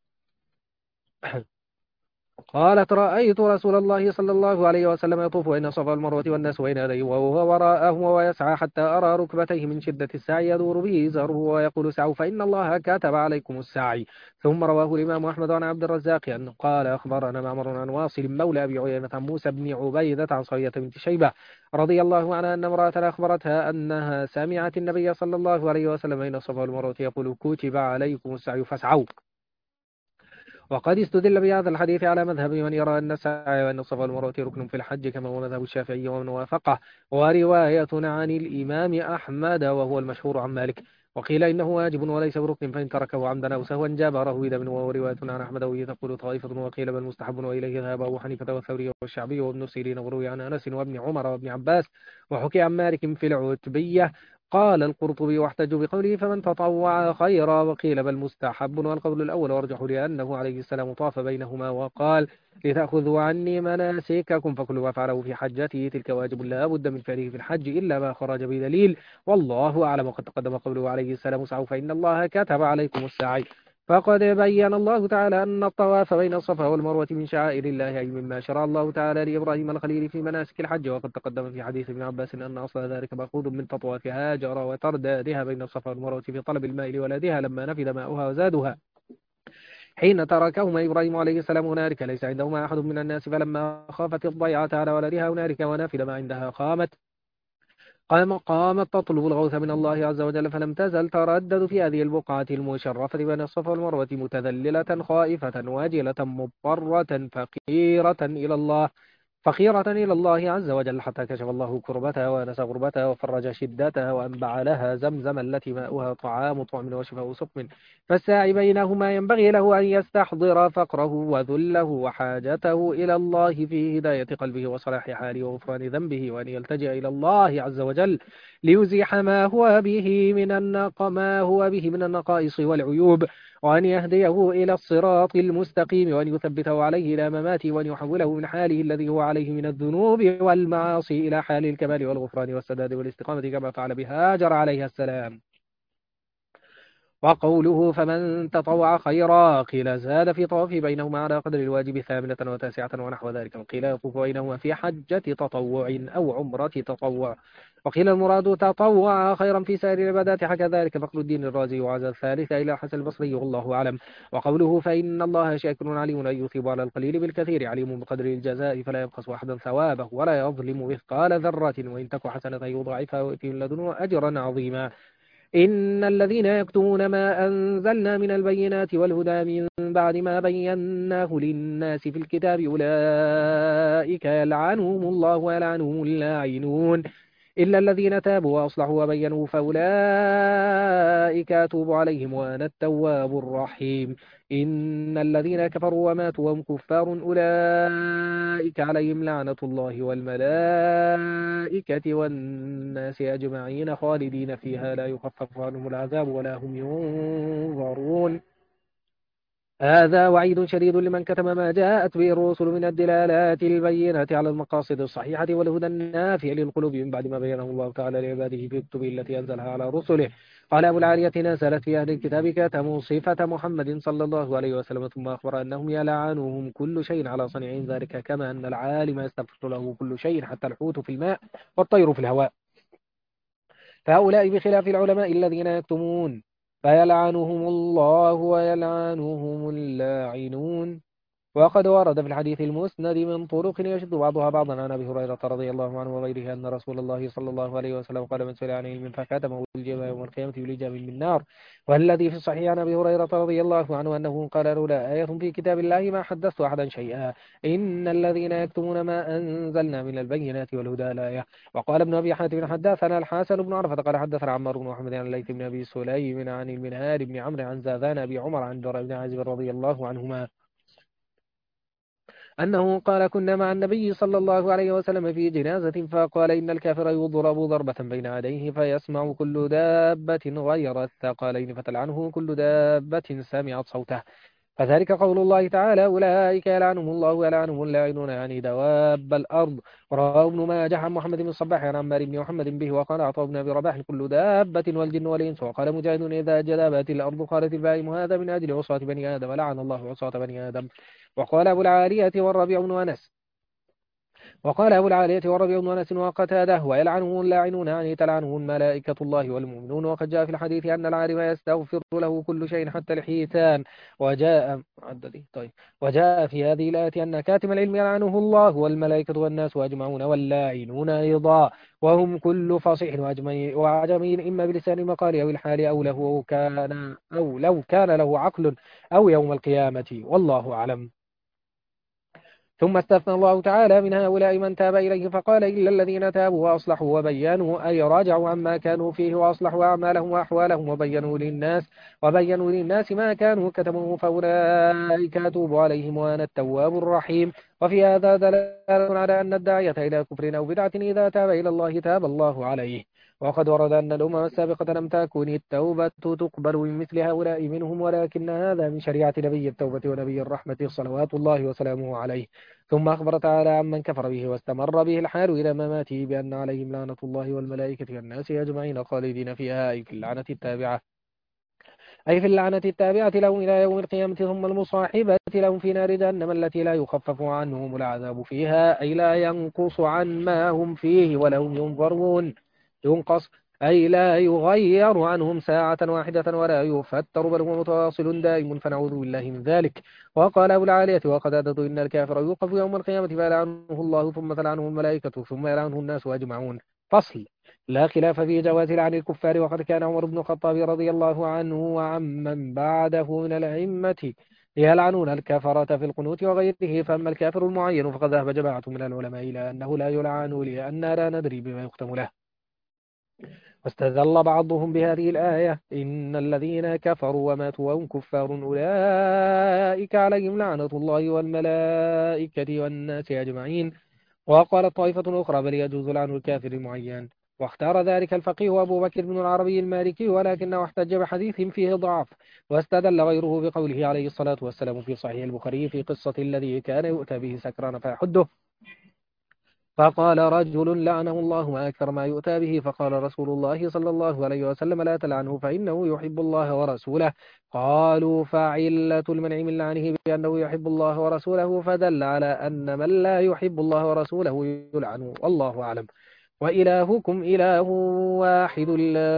قالت رأيت رسول الله صلى الله عليه وسلم يطوف بين الصفا والمروة والناس بين يديه وهو وراءه ويسعى حتى أرى ركبتيه من شدة السعي يدور به إزاره ويقول سعوا فإن الله كتب عليكم السعي. ثم رواه الإمام أحمد عن عبد الرزاق أنه قال أخبرنا معمر عن واصل مولى أبي عيينة عن موسى بن عبيدة عن صفية بنت شيبة رضي الله عنها أن امرأة أخبرتها أنها سمعت النبي صلى الله عليه وسلم بين الصفا والمروة يقول كتب عليكم السعي فاسعوا. وقد استدل بهذا الحديث على مذهب من يرى أن السعي وأن الصفا والمروة ركن في الحج كما هو مذهب الشافعي ومن وافقه. ورواية عن الإمام أحمد وهو المشهور عن مالك. وقيل إنه واجب وليس بركن فإن تركه عمدا أو سهوا جابره إذا من. وهو رواية عن أحمد وهي تقول طائفة وقيل بل مستحب وإليه ذهب أبو حنيفة والثوري والشعبي وابن سيرين وروي عن أنس وابن عمر وابن عباس وحكي عن مالك في العتبية قال القرطبي واحتج بقوله فمن تطوع خيرا، وقيل بل مستحب، والقول الأول أرجح لأنه عليه السلام طاف بينهما وقال لتأخذوا عني مناسككم، فكل ما فعله في حجته تلك واجب لا بد من فعله في الحج إلا ما خرج بدليل، والله أعلم. وقد تقدم قوله عليه السلام اسعوا فإن الله كتب عليكم السعي. فقد بين الله تعالى أن الطواف بين الصفا والمروة من شعائر الله، أي مما شرع الله تعالى لإبراهيم الخليل في مناسك الحج. وقد تقدم في حديث ابن عباس أن أصل ذلك مأخوذ من تطواف هاجر وتردادها بين الصفا والمروة في طلب الماء لولدها لما نفد ماؤها وزادها حين تركهما إبراهيم عليه السلام هنالك ليس عندهما أحد من الناس، فلما خافت الضيعة على ولدها هنالك ونفد ما عندها قامت تطلب الغوث من الله عز وجل، فلم تزل تردد في هذه البقعة المشرفة بين الصفا والمروة متذللة خائفة واجلة مضطرة فقيرة إلى الله عز وجل، حتى كشف الله كربتها وأنس غربتها وفرج شدتها وأنبع لها زمزم التي ماؤها طعام طعم وشفاء سقم. فالساعي بينهما ينبغي له أن يستحضر فقره وذله وحاجته إلى الله في هداية قلبه وصلاح حاله وغفران ذنبه، وأن يلتجئ إلى الله عز وجل ليزيح ما هو به من النقائص والعيوب، وأن يهديه إلى الصراط المستقيم، وأن يثبته عليه إلى مماته، وأن يحوله من حاله الذي هو عليه من الذنوب والمعاصي إلى حال الكمال والغفران والسداد والاستقامة كما فعل بهاجر عليها السلام. وقوله فمن تطوع خيرا قيل زاد في طواف بينهما على قدر الواجب 8 و9 ونحو ذلك، وقيل يطوف بينهما في حجة تطوع أو عمرة تطوع، وقيل المراد تطوع خيرا في سائر العبادات، حكى ذلك فخر الدين الرازي وعزى الثالث إلى حسن البصري والله أعلم. وقوله فإن الله شاكر عليم أن يثيب على القليل بالكثير عليم بقدر الجزاء فلا يبخس أحدا ثوابه ولا يظلم مثقال ذرة وإن تك حسنة يضاعفها ويؤتي من لدنه أجرا عظيما. إن الذين يكتمون ما أنزلنا من البينات والهدى من بعد ما بيناه للناس في الكتاب أولئك يلعنهم الله ويلعنهم اللاعنون إلا الذين تابوا وأصلحوا وبينوا فأولئك أتوب عليهم وأنا التواب الرحيم. إن الذين كفروا وماتوا وهم كفار أولئك عليهم لعنة الله والملائكة والناس أجمعين خالدين فيها لا يخفف عنهم العذاب ولا هم ينظرون. هذا وعيد شديد لمن كتم ما جاءت به الرسل من الدلالات البينات على المقاصد الصحيحة والهدى النافع للقلوب من بعد ما بينه الله تعالى لعباده في كتبه التي أنزلها على رسله. قال أبو العالية نزلت في أهل الكتاب كتموا صفة محمد صلى الله عليه وسلم ثم أخبر أنهم يلعنهم كل شيء على صنيعهم ذلك، كما أن العالم يستغفر له كل شيء حتى الحوت في الماء والطير في الهواء. فهؤلاء بخلاف العلماء الذين يكتمون فيلعنهم الله ويلعنهم اللاعنون. وقد ورد في الحديث المسند من طرق يشد بعضها بعضا عن ابي هريره رضي الله عنه وغيره ان رسول الله صلى الله عليه وسلم قال من سئل عن علم فكتمه الجبى يوم القيامه بلجام من نار. والذي في الصحيح عن ابي هريره رضي الله عنه انه قال لولا آية في كتاب الله ما حدثت احدا شيئا ان الذين يكتمون ما انزلنا من البينات والهدى لا. وقال ابن ابي حاتم حدثنا الحسن بن عرفة قال حدثنا عمار بن محمد عن الليث بن ابي سليم عن المنهار بن عمرو عن زاذان ابي عمر عن براء بن عازب رضي الله عنهما أنه قال كنا مع النبي صلى الله عليه وسلم في جنازة فقال إن الكافر يضرب ضربة بين يديه فيسمع كل دابة غير الثقلين فتلعنه كل دابة سمعت صوته، فذلك قول الله تعالى أولئك يلعنهم الله ويلعنهم اللاعنون يعني دواب الأرض. ورواه ابن ماجه عن محمد بن الصباح عن عمار بن محمد به وقال عطاء بن أبي رباح كل دابة والجن والإنس. وقال مجاهد إذا جذبت الأرض قالت البائم هذا من أجل عصاة بني آدم لعن الله عصاة بني آدم. وقال أبو العالية والربيع بن أنس وقتاده ويلعنه اللاعنون يعني تلعنه ملائكة الله والمؤمنون. وقد جاء في الحديث أن العالم يستغفر له كل شيء حتى الحيتان. وجاء في هذه الآية أن كاتم العلم يلعنه الله والملائكة والناس أجمعون واللاعنون أيضا وهم كل فصيح وعجمي إما بلسان المقال أو الحال أو لو كان له عقل أو يوم القيامة والله أعلم. ثم استثنى الله تعالى من هؤلاء من تاب إليه فقال إلا الذين تابوا وأصلحوا وبينوا أي راجعوا عما كانوا فيه وأصلحوا أعمالهم وأحوالهم وبينوا للناس ما كانوا كتموه فأولئك أتوب عليهم وأنا التواب الرحيم. وفي هذا دلالة على أن الداعية إلى كفر أو بدعة إذا تاب إلى الله تاب الله عليه. وقد ورد أن الأمم السابقة لم تكن التوبة تقبل من مثل هؤلاء منهم، ولكن هذا من شريعة نبي التوبة ونبي الرحمة صلوات الله وسلامه عليه. ثم أخبر تعالى عمن كفر به واستمر به الحال إلى مماته بأن عليهم لعنة الله والملائكة والناس أجمعين خالدين فيها، أي في اللعنة التابعة لهم إلى يوم القيامة، ثم المصاحبة لهم في نار جهنم التي لا يخفف عنهم العذاب فيها، أي لا ينقص عن ما هم فيه ولهم ينظرون. ينقص أي لا يغير عنهم ساعة واحدة ولا يفتر، بل هو متواصل دائم، فنعوذ بالله من ذلك. وقال أبو العالية وقتادة إن الكافر يوقف يوم القيامة فيلعنه الله ثم تلعنه الملائكة ثم يلعنه الناس أجمعون. فصل. لا خلاف في جواز لعن الكفار، وقد كان عمر بن الخطاب رضي الله عنه وعمن بعده من الأئمة يلعنون الكفرة في القنوت وغيره. فأما الكافر المعين فقد ذهب جماعة من العلماء إلى أنه لا يلعن لأننا لا ندري بما يختم له. واستدل بعضهم بهذه الآية إن الذين كفروا وماتوا وهم كفار أولئك عليهم لعنة الله والملائكة والناس أجمعين. وقالت طائفة أخرى بل يجوز لعن الكافر المعين، واختار ذلك الفقيه أبو بكر بن العربي المالكي، ولكنه احتج بحديث فيه ضعف. واستدل غيره بقوله عليه الصلاة والسلام في صحيح البخاري في قصة الذي كان يؤتى به سكران فيحده، فقال رجل لعنه الله ما أكثر ما يؤتى به، فقال رسول الله صلى الله عليه وسلم لا تلعنه فإنه يحب الله ورسوله. قالوا فعلة المنع من لعنه بأنه يحب الله ورسوله، فدل على أن من لا يحب الله ورسوله يلعن، والله أعلم. وإلهكم إله واحد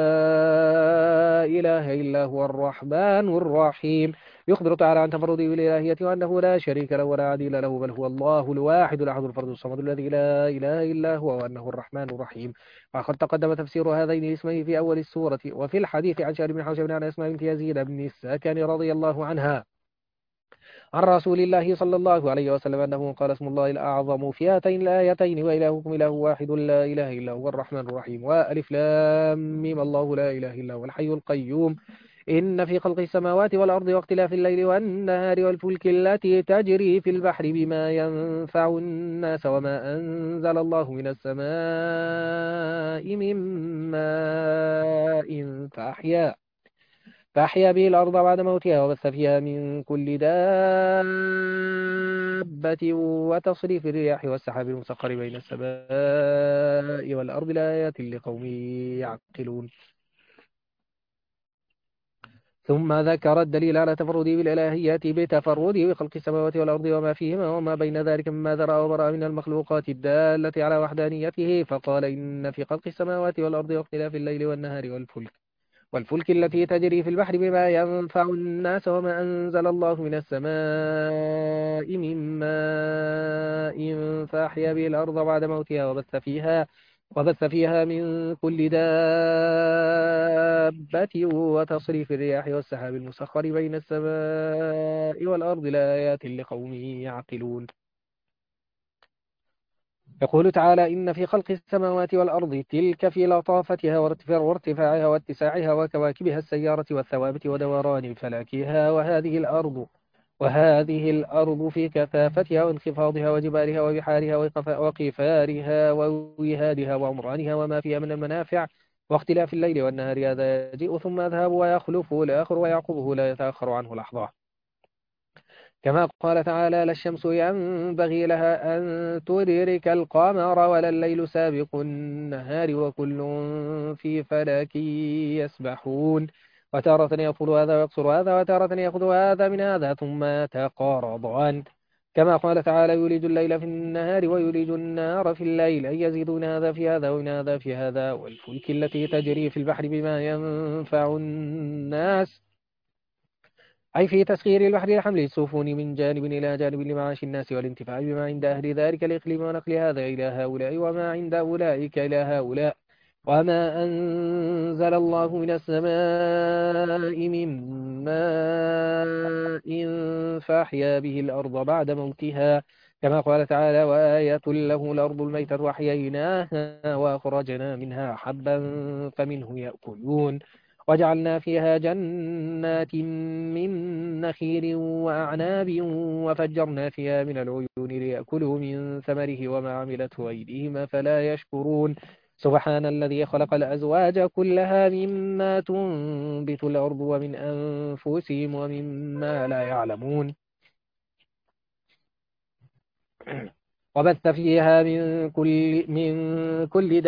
لا إله إلا هو الرحمن الرحيم. يخبر تعالى عن تفرده بالإلهية وأنه لا شريك له ولا عديل له، بل هو الله الواحد الأحد الفرد الصمد الذي لا إله إلا هو، وأنه الرحمن الرحيم. وقد تقدم تفسير هذين الاسمين في أول السورة. وفي الحديث عن شهر بن حوشب عن أسماء بنت يزيد بن السكن رضي الله عنها عن رسول الله صلى الله عليه وسلم أنه قال اسم الله الأعظم في هاتين الآيتين وإلهكم إله واحد لا إله إلا هو الرحمن الرحيم. وألف لام ميم الله لا إله إلا هو الحي القيوم. إن في خلق السماوات والأرض واختلاف الليل والنهار والفلك التي تجري في البحر بما ينفع الناس وما أنزل الله من السماء من ماء فأحيا به الأرض بعد موتها وبث فيها من كل دابة وتصريف الرياح والسحاب المسخر بين السماء والأرض لآيات لقوم يعقلون. ثم ذكر الدليل على تفرده بالإلهيات بتفرده بخلق السماوات والأرض وما فيهما وما بين ذلك مما ذرأ وبرأ من المخلوقات الدالة على وحدانيته، فقال إن في خلق السماوات والأرض واختلاف الليل والنهار والفلك التي تجري في البحر بما ينفع الناس وما أنزل الله من السماء من ماء فأحيا به الأرض بعد موتها وبث فيها من كل دابة وتصريف الرياح والسحاب المسخر بين السماء والأرض لآيات لقوم يعقلون. يقول تعالى إن في خلق السماوات والأرض تلك في لطافتها وارتفاعها واتساعها وكواكبها السيارة والثوابت ودوران فلكها، وهذه الأرض في كثافتها وانخفاضها وجبالها وبحارها وقفارها ووهادها وعمرانها وما فيها من المنافع واختلاف الليل والنهار، هذا يجيء ثم يذهب ويخلفه الآخر ويعقبه لا يتأخر عنه لحظة. كما قال تعالى لا الشمس ينبغي لها أن تدرك القمر ولا الليل سابق النهار وكل في فلك يسبحون. وتارة يقول هذا ويقصر هذا وتارة يأخذ هذا من هذا ثم يتقارضان. كما قال تعالى يولج الليل في النهار ويولج النهار في الليل أي يزيدون هذا في هذا ومن هذا في هذا. والفلك التي تجري في البحر بما ينفع الناس أي في تسخير البحر لحمل السفن من جانب إلى جانب لمعاش الناس والانتفاع بما عند أهل ذلك الإقليم ونقل هذا إلى هؤلاء وما عند أولئك إلى هؤلاء. وما أنزل الله من السماء من ماء فأحيا به الأرض بعد موتها. كما قال تعالى وآية له الأرض الميتة وأحييناها وأخرجنا منها حبا فمنه يأكلون وجعلنا فيها جنات من نخيل وأعناب وفجرنا فيها من العيون ليأكلوا من ثمره وما عملته أيديهم فلا يشكرون. سبحان الذي خلق الأزواج كلها مما تنبت الأرض ومن أنفسهم ومما لا يعلمون وبث فيها من كل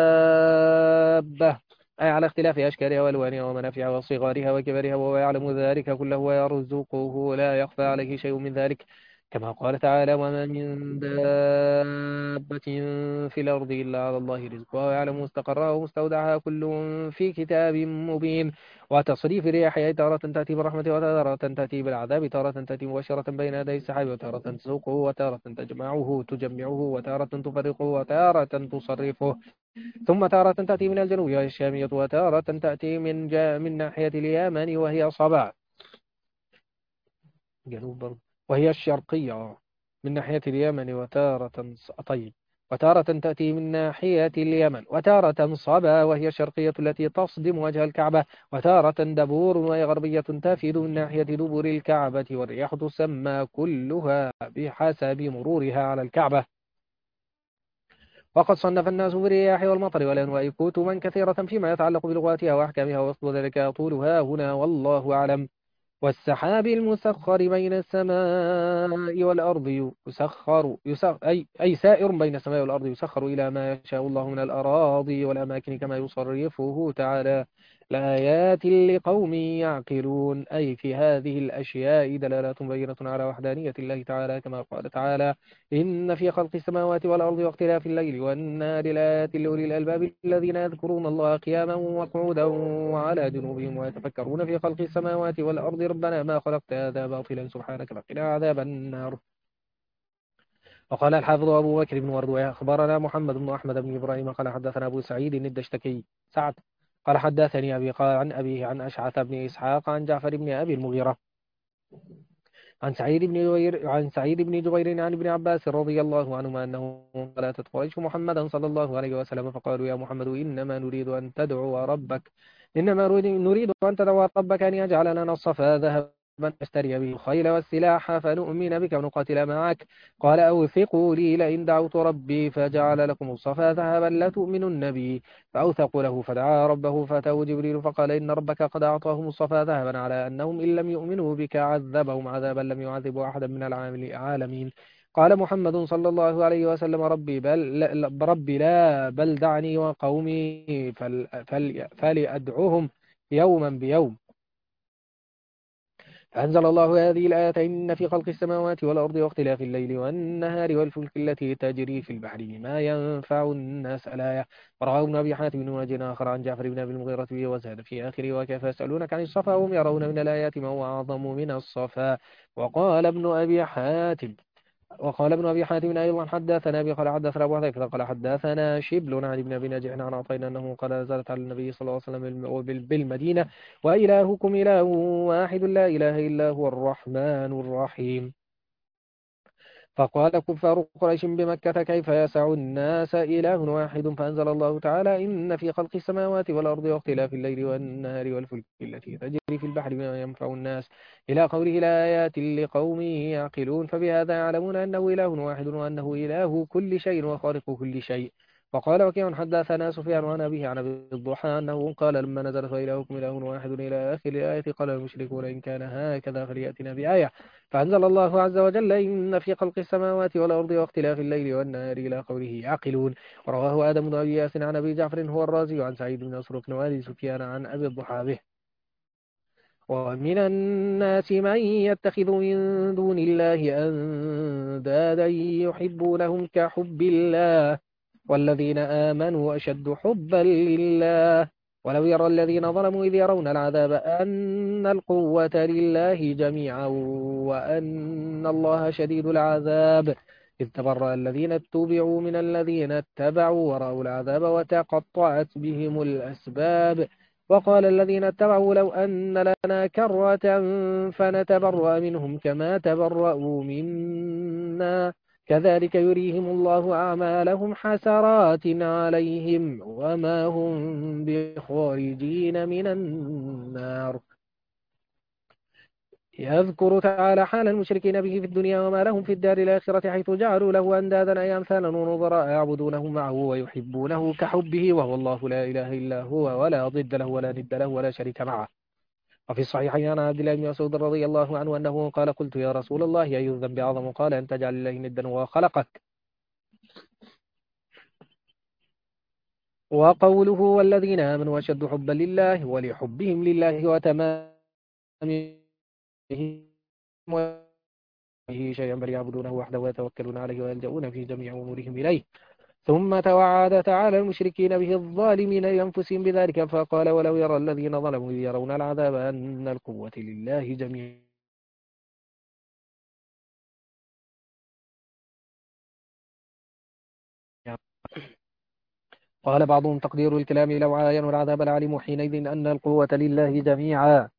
دابة أي على اختلاف أشكالها وألوانها ومنافعها وصغارها وكبرها وهو يعلم ذلك كله ويرزقه لا يخفى عليه شيء من ذلك كما قال تعالى وما من دابة في الأرض إلا على الله رزقها ويعلم مستقرها ومستودعها كل في كتاب مبين وتصريف الرياح أي تارة تأتي بالرحمة وتارة تأتي بالعذاب تارة تأتي مباشرة بين يدي السحاب وتارة تسوقه وتارة تجمعه وتارة تفرقه وتارة تصرفه ثم تارة تأتي من الجنوب وهي الشامية وتارة تأتي من ناحية اليمن وهي صبا جنوب برضه وهي الشرقية من ناحية اليمن طيب وتارة تأتي من ناحية اليمن وتارة صبا وهي الشرقية التي تصدم وجه الكعبة وتارة دبور وهي غربية تافد من ناحية دبر الكعبة والرياح تسمى كلها بحسب مرورها على الكعبة وقد صنف الناس في الرياح والمطر والأنواع كتبا كثيرة فيما يتعلق بلغاتها وأحكامها وأصل ذلك يطولها هنا والله أعلم والسحاب المسخر بين السماء والأرض أي سائر بين السماء والأرض يسخر إلى ما يشاء الله من الأراضي والأماكن كما يصرفه تعالى لآيات لقوم يعقلون أي في هذه الأشياء دلالات بينة على وحدانية الله تعالى كما قال تعالى إن في خلق السماوات والأرض واختلاف الليل والنهار لآيات لأولي الألباب الذين يذكرون الله قياما وقعودا وعلى جنوبهم ويتفكرون في خلق السماوات والأرض ربنا ما خلقت هذا باطلا سبحانك فقنا عذاب النار وقال الحافظ أبو بكر بن وردويه أخبرنا محمد بن أحمد بن إبراهيم قال حدثنا أبو سعيد الدشتكي سعد قال حدثني أبي قال عن أبيه عن أشعث بن إسحاق عن جعفر بن أبي المغيرة عن سعيد بن جبير عن ابن عباس رضي الله عنهما أنه قالت قريش محمدا صلى الله عليه وسلم فقالوا يا محمد إنما نريد أن تدعو ربك أن يجعل لنا الصفا ذهبا نشتري به الخيل والسلاح فنؤمن بك ونقاتل معك قال أوثقوا لي لئن دعوت ربي فجعل لكم الصفا ذهبا لتؤمنن بي فأوثقوا له فدعا ربه فأتاه جبريل فقال إن ربك قد أعطاهم الصفا ذهبا على أنهم إن لم يؤمنوا بك عذبهم عذابا لم يعذب أحدا من العالمين قال محمد صلى الله عليه وسلم ربي لا بل دعني وقومي فلأدعوهم يوما بيوم أنزل الله هذه الآية إن في خلق السماوات والأرض واختلاف الليل والنهار والفلك التي تجري في البحر بما ينفع الناس الآية ورواه ابن أبي حاتم بن وجه آخر عن جعفر بن أبي المغيرة وزاد في آخره وكيف يسألونك عن الصفا وهم يرون من الآيات ما هو أعظم من الصفا وقال ابن أبي حاتم أيضا حدثنا أبي قال حدثنا أبو حذيفة قال حدثنا شبل عن ابن أبي نجيح عن عطينا أنه قال نزلت على النبي صلى الله عليه وسلم بالمدينة وإلهكم إله واحد لا إله إلا هو الرحمن الرحيم فقال كفار قريش بمكة كيف يسع الناس إله واحد فأنزل الله تعالى إن في خلق السماوات والأرض واختلاف الليل والنهار والفلك التي تجري في البحر بما ينفع الناس إلى قوله لآيات لقوم يعقلون فبهذا يعلمون أنه إله واحد وأنه إله كل شيء وخالق كل شيء وقال وكيع حدثنا سفيان عن أبيه عن أبي الضحى أنه قال لما نزل فإلهكم إله واحد إلى آخر الآية قال المشركون إن كان هكذا فليأتنا بآية فأنزل الله عز وجل إن في خلق السماوات والأرض واختلاف الليل والنهار إلى قوله يعقلون ورواه آدم بن أبي ياس عن أبي جعفر هو الرازي عن سعيد بن مسروق وأبي سفيان عن أبي الضحى به ومن الناس من يتخذ من دون الله أندادا يحبونهم كحب الله والذين آمنوا أشد حبا لله ولو يرى الذين ظلموا إذ يرون العذاب أن القوة لله جميعا وأن الله شديد العذاب إذ تبرأ الذين اتبعوا من الذين اتبعوا ورأوا العذاب وتقطعت بهم الأسباب وقال الذين اتبعوا لو أن لنا كرة فنتبرأ منهم كما تبرأوا منا كذلك يريهم الله أعمالهم حسرات عليهم وما هم بخارجين من النار يذكر تعالى حال المشركين به في الدنيا وما لهم في الدار الآخرة حيث جعلوا له أندادا أي أمثالا ونظراء يعبدونه معه ويحبونه كحبه وهو الله لا إله إلا هو ولا ضد له ولا ند له ولا شريك معه. وفي الصحيحين عن عبد الله بن مسعود رضي الله عنه أنه قال قلت يا رسول الله أي الذنب أعظم قال أن تجعل الله ندا وخلقك. وقوله والذين آمنوا أشد حبا لله ولحبهم لله وتمامه به شيئا بل يعبدونه وحده ويتوكلون عليه ويلجؤون في جميع أمورهم إليه. ثم توعد تعالى المشركين به الظالمين لأنفسهم بذلك فقال ولو يرى الذين ظلموا إذ يرون العذاب أن القوة لله جميعا. قال بعضهم تقدير الكلام لو عاينوا العذاب العليم حينئذ أن القوة لله جميعا،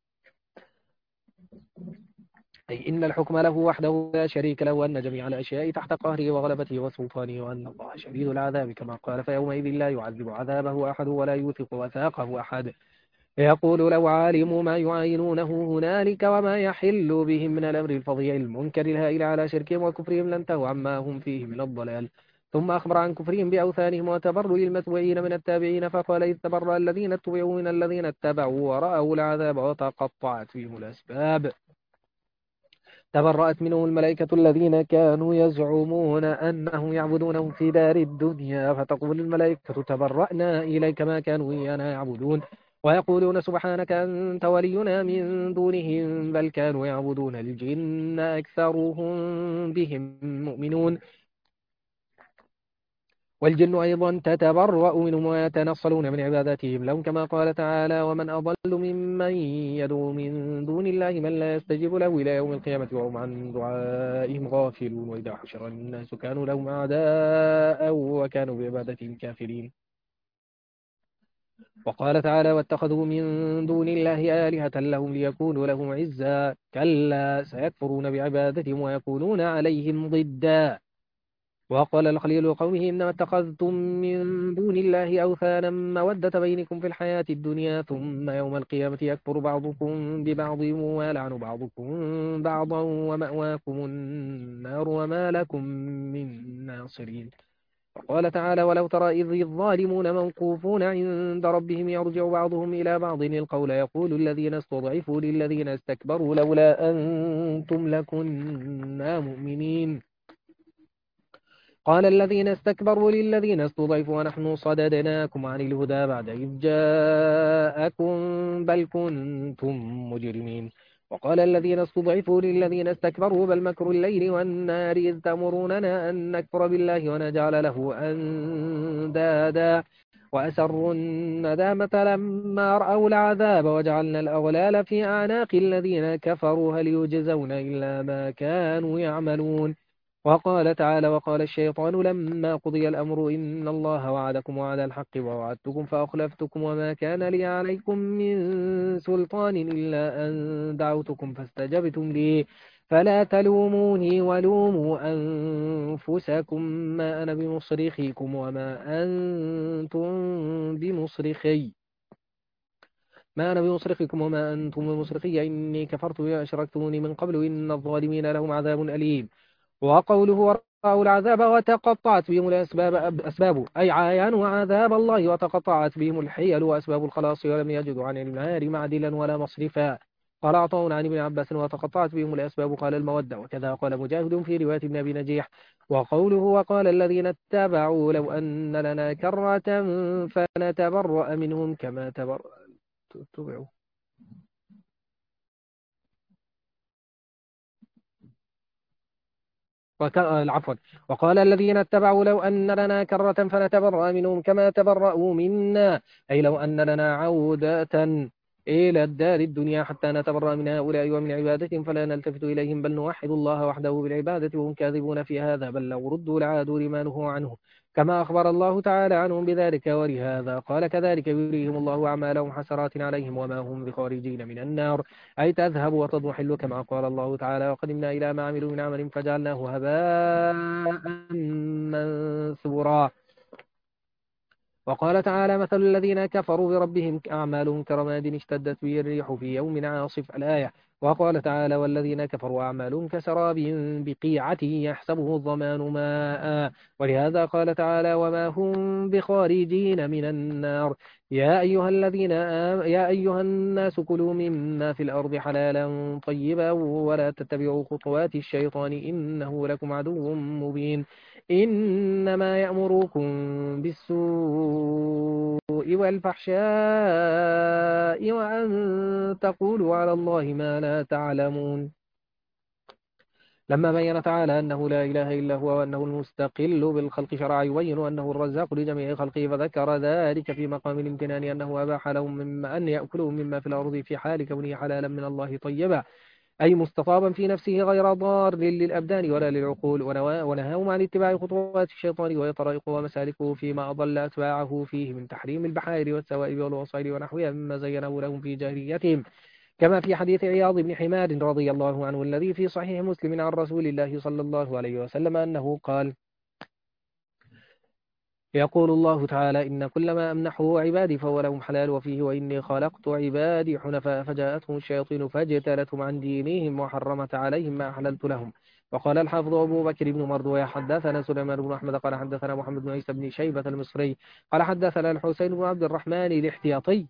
أي إن الحكم له وحده لا شريك له وأن جميع الأشياء تحت قهره وغلبته وسلطانه وأن الله شديد العذاب كما قال فيومئذ لا يعذب عذابه أحد ولا يوثق وثاقه أحد. يقول لو علموا ما يعاينونه هنالك وما يحل بهم من الأمر الفظيع المنكر الهائل على شركهم وكفرهم لانتهوا عما هم فيه من الضلال. ثم أخبر عن كفرهم بأوثانهم وتبرؤ المتبوعين من التابعين فقال إذ تبرأ الذين اتبعوا من الذين اتبعوا ورأوا العذاب وتقطعت بهم الأسباب. تبرأت منهم الملائكة الذين كانوا يزعمون أنهم يعبدونهم في دار الدنيا فتقول الملائكة تبرأنا إليك ما كانوا إيانا يعبدون ويقولون سبحانك أنت ولينا من دونهم بل كانوا يعبدون الجن أكثرهم بهم مؤمنون. والجن أيضا تتبرأ منهم ويتنصلون من عباداتهم لهم كما قال تعالى ومن أضل ممن يدعو من دون الله من لا يستجيب له إلى يوم القيامة وهم عن دعائهم غافلون وإذا حشر الناس كانوا لهم أعداء وكانوا بعبادتهم كافرين. وقال تعالى واتخذوا من دون الله آلهة لهم ليكونوا لهم عزا كلا سيكفرون بعبادتهم ويكونون عليهم ضدا. وقال الخليل لقومه إنما اتخذتم من دون الله أوثانا مودة بينكم في الحياة الدنيا ثم يوم القيامة يكفر بعضكم ببعض ويلعن بعضكم بعضا ومأواكم النار وما لكم من ناصرين. وقال تعالى ولو ترى إذ الظالمون موقوفون عند ربهم يرجع بعضهم إلى بعض القول يقول الذين استضعفوا للذين استكبروا لولا أنتم لكنا مؤمنين. قال الذين استكبروا للذين استضعفوا ونحن صددناكم عن الهدى بعد إذ جاءكم بل كنتم مجرمين. وقال الذين استضعفوا للذين استكبروا بل مكر الليل والنار إذ تأمروننا أن نكفر بالله ونجعل له أندادا وأسروا الندامة لما رأوا العذاب وجعلنا الأغلال في أعناق الذين كفروا هل يجزون إلا ما كانوا يعملون. وقال تعالى وقال الشيطان لما قضي الأمر إن الله وعدكم وعد الحق ووعدتكم فأخلفتكم وما كان لي عليكم من سلطان إلا أن دعوتكم فاستجبتم لي فلا تلوموني ولوموا أنفسكم ما أنا بمصرخكم وما أنتم بمصرخي وما أنتم بمصرخي إني كفرت بما أشركتموني من قبل إن الظالمين لهم عذاب أليم. وقوله ورأوا العذاب وتقطعت بهم أسبابه أي عاينوا عذاب الله وتقطعت بهم الحيل وأسباب الخلاص ولم يجدوا عن النار معدلا ولا مصرفا. قال عطاء عن ابن عباس وتقطعت بهم الأسباب قال المودة وكذا قال مجاهد في رواية ابن أبي نجيح. وقوله وقال الذين اتبعوا لو أن لنا كرة فنتبرأ منهم كما تبعوا عفوا. وقال الذين اتبعوا لو أن لنا كرة فنتبرأ منهم كما تبرأوا منا أي لو أن لنا عودة إلى الدار الدنيا حتى نتبرأ من هؤلاء ومن عبادتهم فلا نلتفت إليهم بل نوحد الله وحده بالعبادة وهم كاذبون في هذا بل لو ردوا لعادوا لما نهوا عنه كما أخبر الله تعالى عنهم بذلك ولهذا قال كذلك يريهم الله أعمالهم حسرات عليهم وما هم بخارجين من النار أي تذهب وتضمحل كما قال الله تعالى وقدمنا إلى ما عملوا من عمل فجعلناه هباء منثورا. وقال تعالى مثل الذين كفروا بربهم أعمالهم كرماد اشتدت به الريح في يوم عاصف الآية. وقال تعالى والذين كفروا أعمالهم كسراب بقيعة يحسبه الظمآن ماء. ولهذا قال تعالى وما هم بخارجين من النار. يا أيها الناس كلوا مما في الأرض حلالا طيبا ولا تتبعوا خطوات الشيطان إنه لكم عدو مبين. إنما يأمركم بالسوء والفحشاء وأن تقولوا على الله ما لا تعلمون. لما بين تعالى أنه لا إله إلا هو وأنه المستقل بالخلق شرع يبين أنه الرزاق لجميع خلقه، فذكر ذلك في مقام الامتنان أنه أباح لهم مما أن يأكلوا مما في الأرض في حال كونه حلالا من الله طيبا، أي مستطابا في نفسه غير ضار للأبدان ولا للعقول، ونهاهم عن اتباع خطوات الشيطان وهي طرائقه ومسالكه فيما أضل أتباعه فيه من تحريم البحائر والسوائب والوصائل ونحوها مما زينه لهم في جاهليتهم، كما في حديث عياض بن حماد رضي الله عنه الذي في صحيح مسلم عن رسول الله صلى الله عليه وسلم أنه قال يقول الله تعالى إن كل ما أمنحه عبادي فهو لهم حلال وفيه وإني خلقت عبادي حنفاء فجاءتهم الشياطين فاجتالتهم عن دينهم وحرمت عليهم ما أحللت لهم. وقال الحافظ أبو بكر بن مردويه حدثنا سليمان بن أحمد قال حدثنا محمد بن عيسى بن شيبة المصري قال حدثنا الحسين بن عبد الرحمن الاحتياطي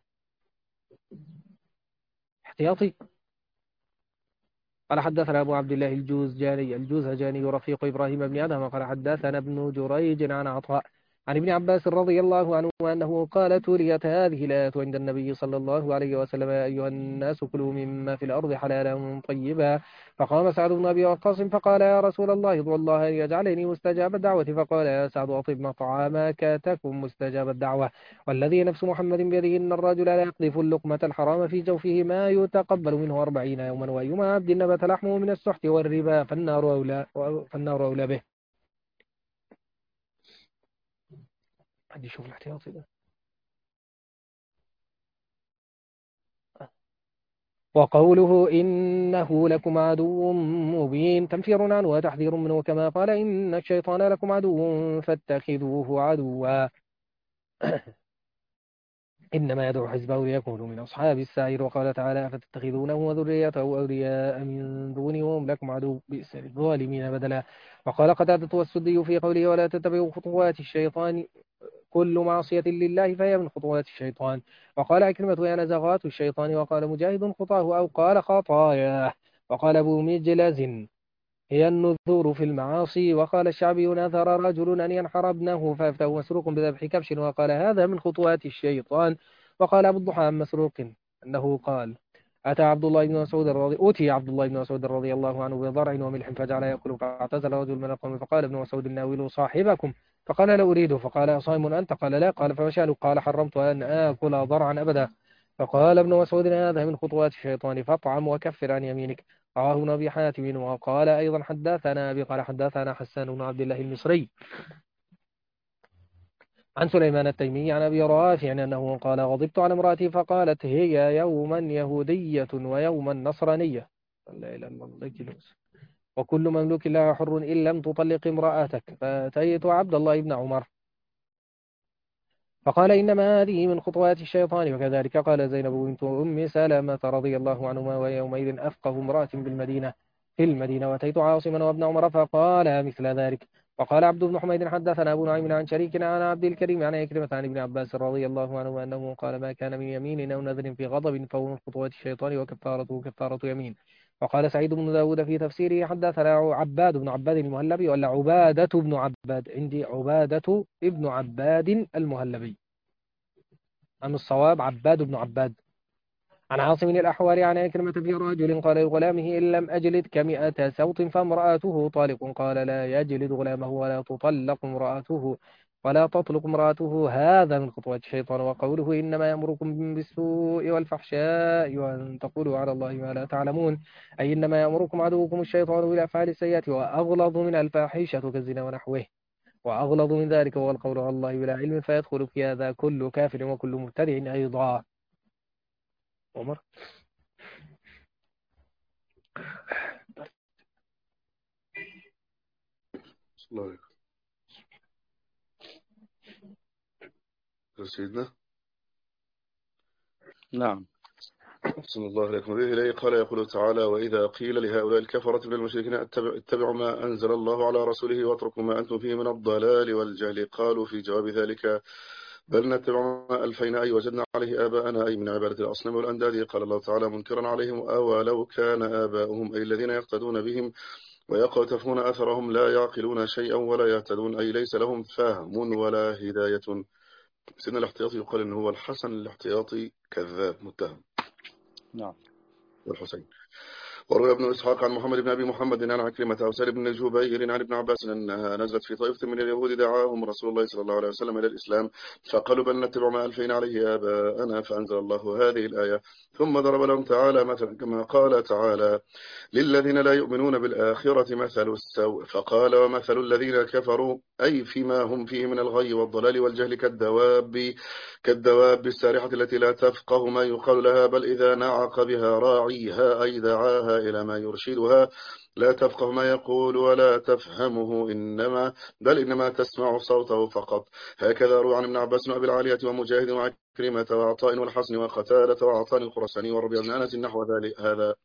احتياطي قال حدثنا أبو عبد الله الجوزجاني رفيق إبراهيم بن آدم قال حدثنا ابن جريج عن عطاء عن ابن عباس رضي الله عنه أنه قال تليت هذه الآية عند النبي صلى الله عليه وسلم يا أيها الناس كلوا مما في الأرض حلالا طيبا. فقام سعد بن أبي وقاص فقال يا رسول الله ادعو الله أن يجعلني مستجاب الدعوة. فقال يا سعد أطب مطعمك تكن مستجاب الدعوة والذي نفس محمد بيده إن الرجل لا يقذف اللقمة الحرام في جوفه ما يتقبل منه 40 يوما وأيما عبد نبت لحمه من السحت والربا فالنار أولى به. حد يشوف الاحتياطي ده. وقوله إنه لكم عدو مبين تنفير عنه وتحذير منه كما قال إن الشيطان لكم عدو فاتخذوه عدوا إنما يدعو حزبه ليكونوا من أصحاب السعير. وقال تعالى فتتخذونه وذريته أولياء من دوني وهم لكم عدو بئس للظالمين بدلا. وقال قتادة والسدي في قوله ولا تتبعوا خطوات الشيطان كل معصية لله فهي من خطوات الشيطان. وقال عكرمة هي نزغات الشيطان. وقال مجاهد خطاه أو قال خطاياه. وقال أبو مجلز هي النذور في المعاصي. وقال الشعبي نذر رجل أن ينحر ابنه فأفتاه مسروق بذبح كبش وقال هذا من خطوات الشيطان. وقال أبو الضحى عن مسروق أنه قال أتي عبد الله بن مسعود رضي الله عنه بضرع وملح فجعل يأكل فاعتزل رجل من القوم فقال ابن مسعود ناولوا صاحبكم فقال لا أريده فقال صائم أنت قال لا قال فما شأنك قال حرمت أن آكل ضرعا أبدا. فقال ابن مسعود هذا من خطوات الشيطان فاطعم وكفر عن يمينك. رواه ابن أبي حاتم. وقال أيضا حدثنا أبي قال حدثنا حسان بن عبد الله المصري عن سليمان التيمي عن أبي رافع أنه قال غضبت على امرأتي فقالت هي يوما يهودية ويوما نصرانية لا إله إلا الله وكل مملوك لا حر إن لم تطلق امرأتك. فأتيت عبد الله بن عمر فقال إنما هذه من خطوات الشيطان. وكذلك قال زينب بنت أم سلمة رضي الله عنهما وهي يومئذ أفقه امرأة في المدينة. وأتيت عاصما وابن عمر فقال مثل ذلك. وقال عبد بن حميد حدثنا أبو نعيم عن شريك عن عبد الكريم عن عكرمة عن ابن عباس رضي الله عنه أنه قال ما كان من يمين أو نذر في غضب فهو من خطوات الشيطان وكفارته كفارة يمين. وقال سعيد بن داود في تفسيره حدثنا عباد بن عباد المهلبي ولا عبادة بن عباد عندي عبادة ابن عباد المهلبي عن الصواب عباد بن عباد عن عاصم الأحوال عن عكرمة في رجل قال لغلامه إن لم أجلدك 100 سوط فامرأته طالق قال لا يجلد غلامه ولا تطلق امرأته ولا تطلق امرأته هذا من خطوات الشيطان. وقوله إنما يأمركم بالسوء والفحشاء وأن تقولوا على الله ما لا تعلمون أي إنما يأمركم عدوكم الشيطان بالأفعال السيئة وأغلظ من الفاحشة كالزنا ونحوه. وأغلظ من ذلك هو القول على الله بلا علم فيدخل في هذا كل كافر وكل مبتدع أيضا. عمر الله عليك سيدنا. نعم. أحسن الله إليكم. به إليه قال يقول تعالى: وإذا قيل لهؤلاء الكفرة من المشركين اتبعوا ما أنزل الله على رسوله واتركوا ما أنتم فيه من الضلال والجهل، قالوا في جواب ذلك: بل نتبع ما ألفينا أي وجدنا عليه آباءنا، أي من عبادة الأصنام والأنداد. قال الله تعالى منكرا عليهم: أولو كان آباؤهم، أي الذين يقتدون بهم ويقتفون أثرهم لا يعقلون شيئا ولا يهتدون، أي ليس لهم فهم ولا هداية. سن الاحتياطي يقال إن هو الحسن الاحتياطي كذاب متهم. نعم. والحسين. وروى ابن إسحاق عن محمد بن أبي محمد عن عكرمة أو سالم بن جبير عن ابن عباس أنها نزلت في طائفة من اليهود دعاهم رسول الله صلى الله عليه وسلم إلى الإسلام، فقالوا: بل نتبع ما ألفينا عليه آباءنا، فأنزل الله هذه الآية. ثم ضرب لهم تعالى مثلا كما قال تعالى: للذين لا يؤمنون بالآخرة مثل السوء، فقال: ومثل الذين كفروا، أي فيما هم فيه من الغي والضلال والجهل، كالدواب السارحة التي لا تفقه ما يقال لها، بل إذا نعق بها راعيها أي دعاها إلى ما يرشدها لا تفقه ما يقول ولا تفهمه، إنما تسمع صوته فقط. هكذا روى عن ابن عباس وأبي العالية ومجاهد وعكرمة وعطاء والحسن وقتادة وعطان الخرساني وربيع بن أنس نحو هذا.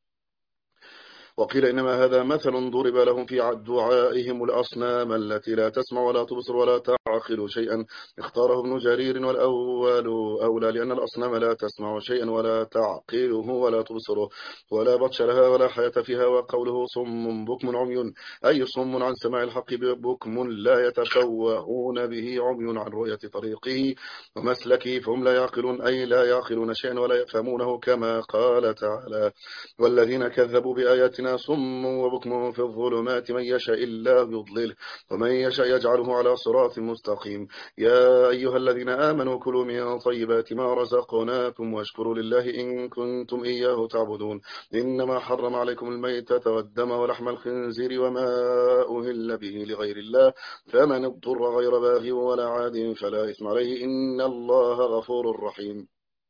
وقيل إنما هذا مثل ضرب لهم في دعائهم الأصنام التي لا تسمع ولا تبصر ولا تعقل شيئا. اختاره ابن جرير: والأول أولى، لأن الأصنام لا تسمع شيئا ولا تعقله ولا تبصره ولا بطش لها ولا حياة فيها. وقوله صم بكم عمي، أي صم عن سماع الحق، بكم لا يتفوهون به، عمي عن رؤية طريقه ومسلكه، فهم لا يعقلون، أي لا يعقلون شيئا ولا يفهمونه، كما قال تعالى: والذين كذبوا بآياتنا صم وبكم في الظلمات، من يشاء الله يضلله ومن يشاء يجعله على صراط مستقيم. يا أيها الذين آمنوا كلوا من طيبات ما رزقناكم واشكروا لله إن كنتم إياه تعبدون. إنما حرم عليكم الميتة والدم ولحم الخنزير وما أهل به لغير الله، فمن اضطر غير باغ ولا عاد فلا إثم عليه، إن الله غفور رحيم.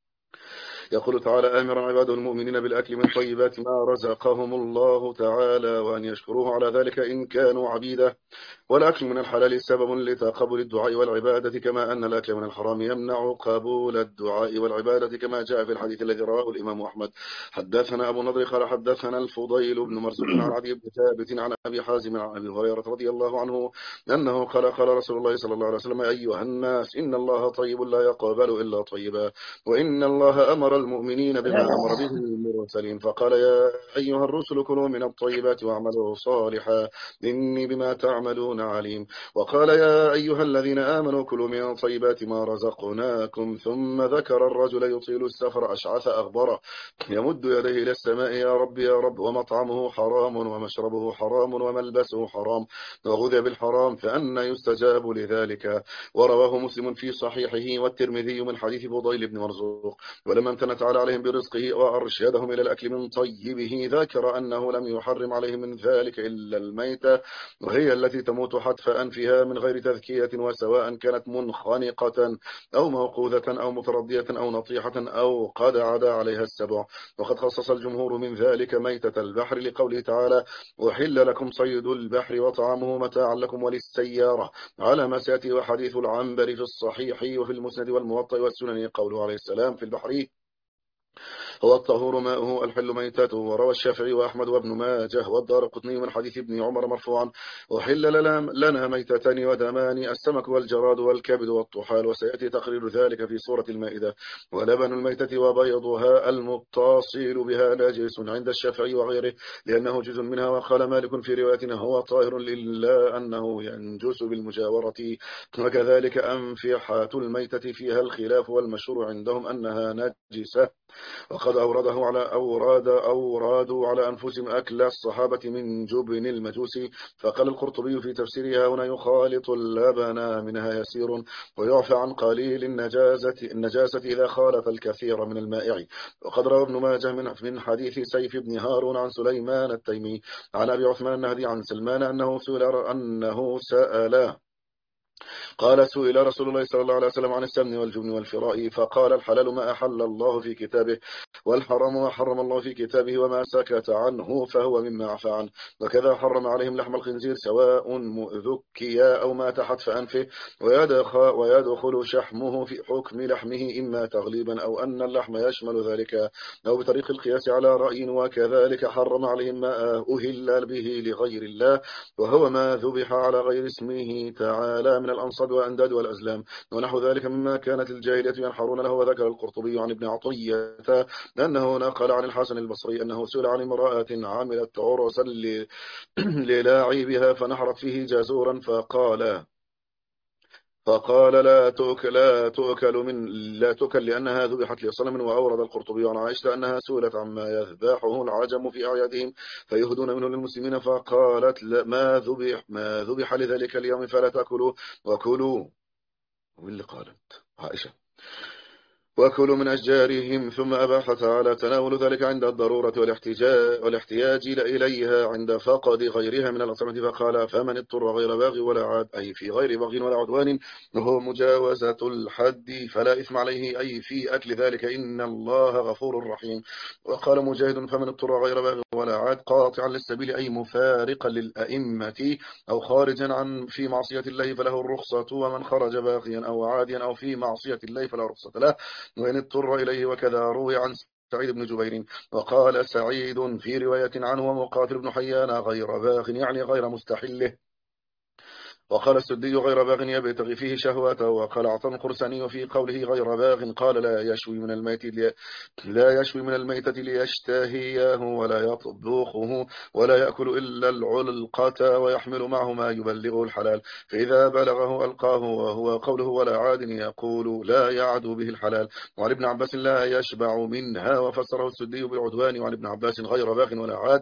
يقول تعالى آمرا عباده المؤمنين بالأكل من طيبات ما رزقهم الله تعالى، وأن يشكروه على ذلك إن كانوا عبيده. والأكل من الحلال سبب لتقبل الدعاء والعبادة، كما أن الأكل من الحرام يمنع قبول الدعاء والعبادة، كما جاء في الحديث الذي رواه الإمام أحمد. حدثنا أبو النضر قال حدثنا الفضيل بن مرزوق عن عدي بن ثابت عن أبي حازم عن أبي هريرة رضي الله عنه أنه قال رسول الله صلى الله عليه وسلم: أيها الناس، إن الله طيب لا يقبل إلا طيبا، وإن الله أمر المؤمنين بما أمر به المرسلين، فقال: يا أيها الرسل كلوا من الطيبات واعملوا صالحا إني بما تعملون عليم. وقال: يا أيها الذين آمنوا كلوا من طيبات ما رزقناكم. ثم ذكر الرجل يطيل السفر أشعث أغبر يمد يديه إلى السماء: يا رب يا رب، ومطعمه حرام ومشربه حرام وملبسه حرام وغذي بالحرام، فأنى يستجاب لذلك. ورواه مسلم في صحيحه والترمذي من حديث فضيل بن مرزوق. ولما امتن تعالى عليهم برزقه وأرشدهم إلى الأكل من طيبه، ذكر أنه لم يحرم عليهم من ذلك إلا الميتة، وهي التي تموت حتف أنفها من غير تذكية، وسواء كانت منخنقة أو موقوذة أو متردية أو نطيحة أو قد عدا عليها السبع. وقد خصص الجمهور من ذلك ميتة البحر لقوله تعالى: وحل لكم صيد البحر وطعامه متاعا لكم وللسيارة، على ما سيأتي. وحديث العنبر في الصحيح وفي المسند والموطأ والسنن قوله عليه السلام في البحر: هو الطهور ماؤه الحل ميتاته. وروى الشافعي وأحمد وابن ماجه والدارقطني من حديث ابن عمر مرفوعا: وحل لنا ميتتان ودمان، السمك والجراد والكبد والطحال، وسيأتي تقرير ذلك في سورة المائدة. ولبن الميتة وبيضها المتصل بها نجس عند الشافعي وغيره، لأنه جزء منها. وقال مالك في رواية: هو طاهر إلا أنه ينجس بالمجاورة. وكذلك أنفحة الميتة فيها الخلاف، والمشهور عندهم أنها نجسة. وقد أورادوا على أنفسهم أكل الصحابة من جبن المجوس. فقال القرطبي في تفسيرها: هنا يخالط اللبن منها يسير، ويعفى عن قليل النجاسة إذا خالط الكثير من المائع. وقد روى ابن ماجه من حديث سيف بن هارون عن سليمان التيمي عن أبي عثمان النهدي عن سلمان أنه سأله قال سئل رسول الله صلى الله عليه وسلم عن السمن والجبن والفراء فقال الحلال ما أحل الله في كتابه والحرام ما حرم الله في كتابه وما سكت عنه فهو مما عفى عنه. وكذا حرم عليهم لحم الخنزير سواء ذكيا أو ما تحت فأنفه ويدخل شحمه في حكم لحمه إما تغليبا أو أن اللحم يشمل ذلك أو بطريق القياس على رأي. وكذلك حرم عليهم ما أهل به لغير الله وهو ما ذبح على غير اسمه تعالى من الأنصاب والأنداد والأزلام ونحو ذلك مما كانت الجاهلية ينحرون له. وذكر القرطبي عن ابن عطية أنه نقل عن الحسن البصري أنه سئل عن امرأة عملت عرسا للاعبها فنحرت فيه جزورا فقال لا تؤكل لأنها ذبحت لصنم. وأورد القرطبي عن عائشة أنها سئلت عما يذبحه العجم في أعيادهم فيهدون منه للمسلمين فقالت ما ذبح لذلك اليوم فلا تأكلوا وكلوا. واللي قالت عائشة وكلوا من أشجارهم ثم أباح تعالى تناول ذلك عند الضرورة والاحتياج إليها عند فقد غيرها من الأطعمة فقال فمن اضطر غير باغ ولا عاد أي في غير بغي ولا عدوان وهو مجاوزة الحد فلا إثم عليه أي في أكل ذلك إن الله غفور رحيم. وقال مجاهد فمن اضطر غير باغ ولا عاد قاطعا للسبيل أي مفارقا للأئمة أو خارجا عن في معصية الله فله الرخصة ومن خرج باغيا أو عاديا أو في معصية الله فلا رخصة له وإن اضطر إليه. وكذا روي عن سعيد بن جبير وقال سعيد في رواية عنه ومقاتل بن حيان غير باغ يعني غير مستحله. وقال السدي غير باغ يبتغي فيه شهواته. وقال عطاء القرساني في قوله غير باغ قال لا يشوي من الميتة ليشتهيه ولا يطبخه ولا يأكل إلا العلقة ويحمل معه ما يبلغه الحلال فإذا بلغه ألقاه وهو قوله ولا عاد يقول لا يعدو به الحلال. وعن ابن عباس لا يشبع منها وفسره السدي بالعدوان. وعن ابن عباس غير باغ ولا عاد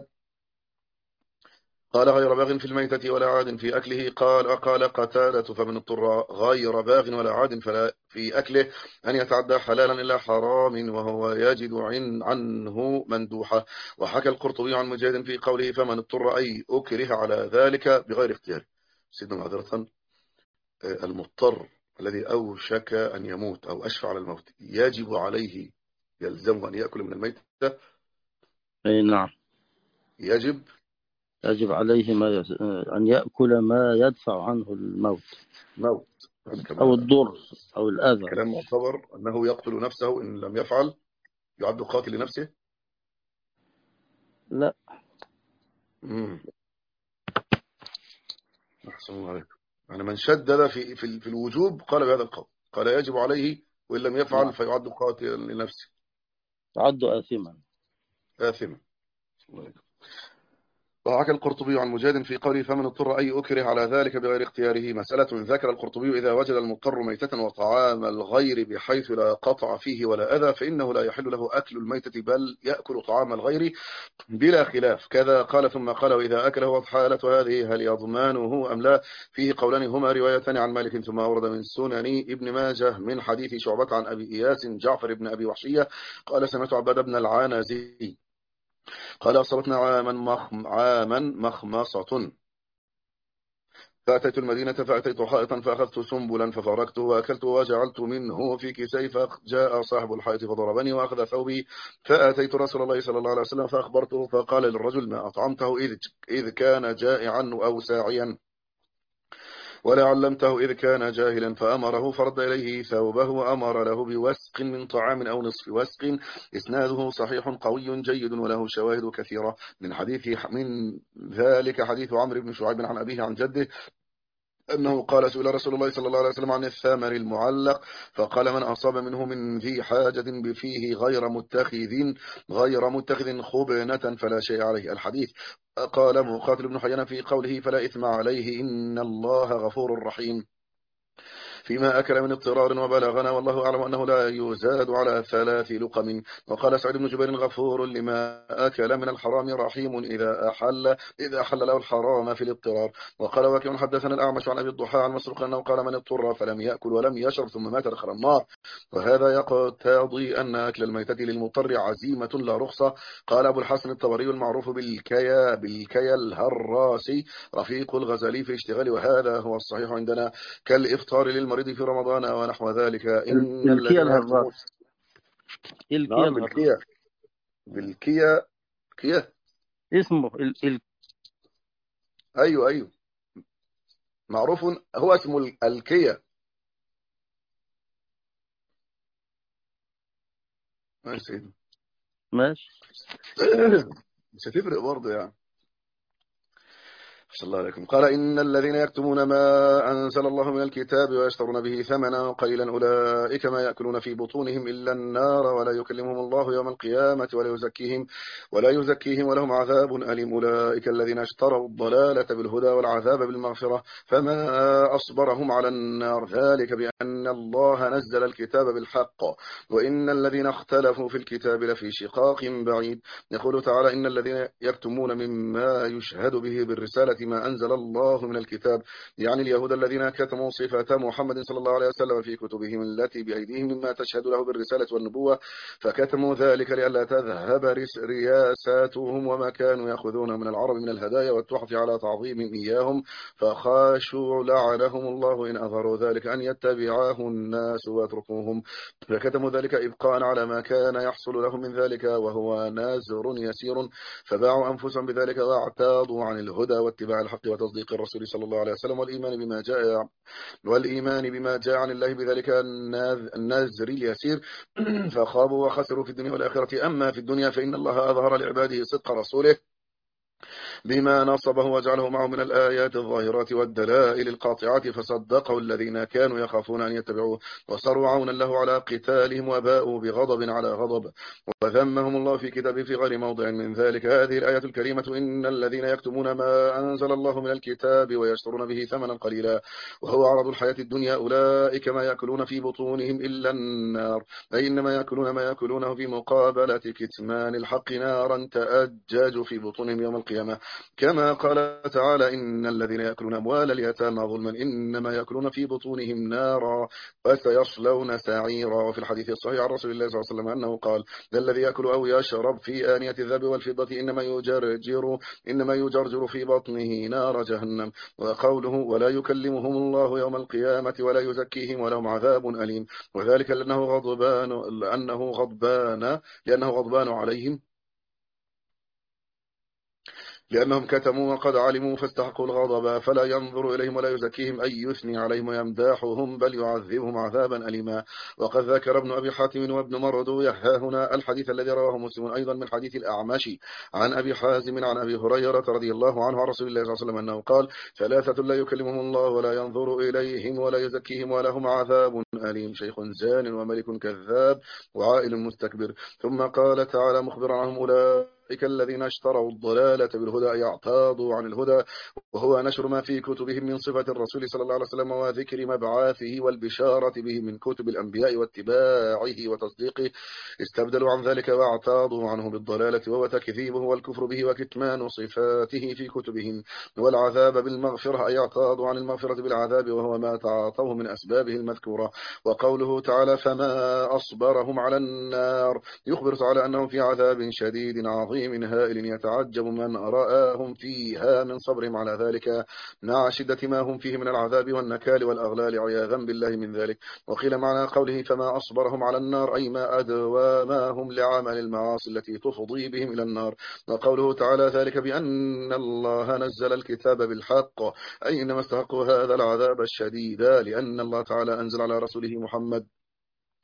قال غير باغ في الميتة ولا عاد في أكله. قال قتادة فمن اضطر غير باغ ولا عاد فلا في أكله أن يتعدى حلالا إلا حرام وهو يجد عنه مندوحة. وحكى القرطبي عن مجاهد في قوله فمن اضطر أي أكره على ذلك بغير اختيار. سيدنا معذرة المضطر الذي أوشك أن يموت أو أشفع على الموت يجب عليه يلزم أن يأكل من الميتة. أي نعم يجب عليه أن يأكل ما يدفع عنه الموت أو الضر أو الأذى. كلام معتبر أنه يقتل نفسه إن لم يفعل يعد قاتل لنفسه. لا أحسن الله عليكم. يعني من شدد في الوجوب قال بهذا القول قال يجب عليه وإن لم يفعل فيعد قاتلا لنفسه يعد آثما. وحكى القرطبي عن مجاهد في قوله فمن اضطر أي أكره على ذلك بغير اختياره. مسألة ذكر القرطبي إذا وجد المضطر ميتة وطعام الغير بحيث لا قطع فيه ولا أذى فإنه لا يحل له أكل الميتة بل يأكل طعام الغير بلا خلاف. كذا قال ثم قال وإذا أكله حالة هذه هل يضمانه أم لا فيه قولان هما روايتان عن مالك. ثم أورد من سنن ابن ماجه من حديث شعبة عن أبي إياس جعفر بن أبي وحشية قال سمعت عباد بن العانزي قال أصابتنا عاما مخمصة فأتيت المدينة فأتيت حائطا فأخذت سنبلا ففركته وأكلته وجعلت منه في كيسي فجاء صاحب الحائط فضربني وأخذ ثوبي فأتيت رسول الله صلى الله عليه وسلم فأخبرته فقال للرجل ما أطعمته إذ كان جائعا أو ساعيا ولا علمته إذ كان جاهلا فأمره فرد إليه ثوبه وأمر له بوسق من طعام أو نصف وسق. إسناده صحيح قوي جيد وله شواهد كثيرة من ذلك حديث عمرو بن شعيب عن أبيه عن جده أنه قال سئل رسول الله صلى الله عليه وسلم عن الثمر المعلق فقال من أصاب منه من ذي حاجة بفيه غير متخذ خبنة فلا شيء عليه. الحديث. قال مقاتل بن حيان في قوله فلا إثم عليه إن الله غفور رحيم فيما أكل من اضطرار وبلغنا، والله أعلم أنه لا يزاد على 3 لقم. وقال سعيد بن جبير غفور لما أكل من الحرام رحيم إذا أحل له الحرام في الاضطرار. وقال وكيع حدثنا الأعمش عن أبي الضحى عن مسروق أنه قال من اضطر فلم يأكل ولم يشرب ثم مات دخل النار. وهذا يقتضي أن أكل الميتة للمضطر عزيمة لا رخصة. قال أبو الحسن الطبري المعروف بالكيا الهراسي رفيق الغزالي في اشتغال، وهذا هو الصحيح عندنا، كالإفطار للمريض في رمضان ونحو ذلك. إن الكيا الذين يكتمون. الهراس. الكيا نعم الهراس بالكيا. اسمه أيوه أيوه، معروف، هو اسمه الكيا. ماشي سيدي. ماشي. مش هتفرق برضه يعني. صلى الله عليكم. قال إن الذين يكتمون ما أنزل الله من الكتاب ويشترون به ثمنا قليلا أولئك ما يأكلون في بطونهم إلا النار ولا يكلمهم الله يوم القيامة ولا يزكيهم ولهم عذاب أليم. أولئك الذين اشتروا الضلالة بالهدى والعذاب بالمغفرة فما أصبرهم على النار، ذلك بأن الله نزل الكتاب بالحق وإن الذين اختلفوا في الكتاب لفي شقاق بعيد. يقول تعالى إن الذين يكتمون مما يشهد به بالرسالة ما أنزل الله من الكتاب، يعني اليهود الذين كتموا صفة محمد صلى الله عليه وسلم في كتبهم التي بأيديهم مما تشهد له بالرسالة والنبوة، فكتموا ذلك لئلا تذهب رياساتهم وما كانوا يأخذون من العرب من الهدايا والتحف على تعظيمهم إياهم، فخاشوا لعنهم الله إن أظهروا ذلك أن يتبعاه الناس ويتركوهم، فكتموا ذلك إبقاء على ما كان يحصل لهم من ذلك وهو نازر يسير، فباعوا أنفسهم بذلك واعتاضوا عن الهدى واتباع الحق وتصديق الرسول صلى الله عليه وسلم والإيمان بما جاء عن الله بذلك النازر اليسير، فخابوا وخسروا في الدنيا والآخرة. أما في الدنيا فإن الله أظهر لعباده صدق رسوله بما نصبه وجعله معه من الآيات الظاهرات والدلائل القاطعات، فصدقه الذين كانوا يخافون أن يتبعوه وصاروا عونا له على قتالهم وباءوا بغضب على غضب، وذمهم الله في كتابه في غير موضع من ذلك. هذه الآية الكريمة إن الذين يكتمون ما أنزل الله من الكتاب ويشترون به ثمنا قليلا وهو عرض الحياة الدنيا أولئك ما يأكلون في بطونهم إلا النار، أي إنما يأكلون ما يأكلونه في مقابلة كتمان الحق نارا تأجج في بطونهم يوم القيامة، كما قال تعالى إن الذين يأكلون أموال اليتامى ظلما إنما يأكلون في بطونهم نارا وسيصلون سعيرا. وفي الحديث الصحيح عن رسول الله صلى الله عليه وسلم أنه قال الذي يأكل أو يشرب في آنية الذهب والفضة إنما يجرجر في بطنه نار جهنم. وقوله ولا يكلمهم الله يوم القيامة ولا يزكيهم ولهم عذاب أليم، وذلك لأنه غضبان عليهم لأنهم كتموا وقد علموا فاستحقوا الغضب، فلا ينظر إليهم ولا يزكيهم أي يثني عليهم ويمداحهم بل يعذبهم عذابا أليما. وقد ذكر ابن أبي حاتم وابن مردويه هنا الحديث الذي رواه مسلم أيضا من حديث الأعمش عن أبي حازم عن أبي هريرة رضي الله عنه عن رسول الله صلى الله عليه وسلم أنه قال 3 لا يكلمهم الله ولا ينظر إليهم ولا يزكيهم ولهم عذاب أليم، شيخ زان وملك كذاب وعائل مستكبر. ثم قال تعالى مخبرا عنهم أولئك الذين اشتروا الضلالة بالهدى أي اعتاضوا عن الهدى، وهو نشر ما في كتبهم من صفة الرسول صلى الله عليه وسلم وذكر مبعاثه والبشارة به من كتب الأنبياء واتباعه وتصديقه، استبدلوا عن ذلك واعتاضوا عنه بالضلالة وهو تكذيبه والكفر به وكتمان صفاته في كتبهم، والعذاب بالمغفرة أي اعتاضوا عن المغفرة بالعذاب وهو ما تعاطوه من أسبابه المذكورة. وقوله تعالى فما أصبرهم على النار يخبر تعالى أنهم في عذاب شديد عظيم هائل يتعجب من رآهم فيها من صبرهم على ذلك مع شدة ما هم فيه من العذاب والنكال والأغلال عياذا بالله من ذلك. وقيل معنى قوله فما أصبرهم على النار أي ما أدوامهم لعمل المعاصي التي تفضي بهم إلى النار. وقوله تعالى ذلك بأن الله نزل الكتاب بالحق أي إنما استحقوا هذا العذاب الشديد لأن الله تعالى أنزل على رسوله محمد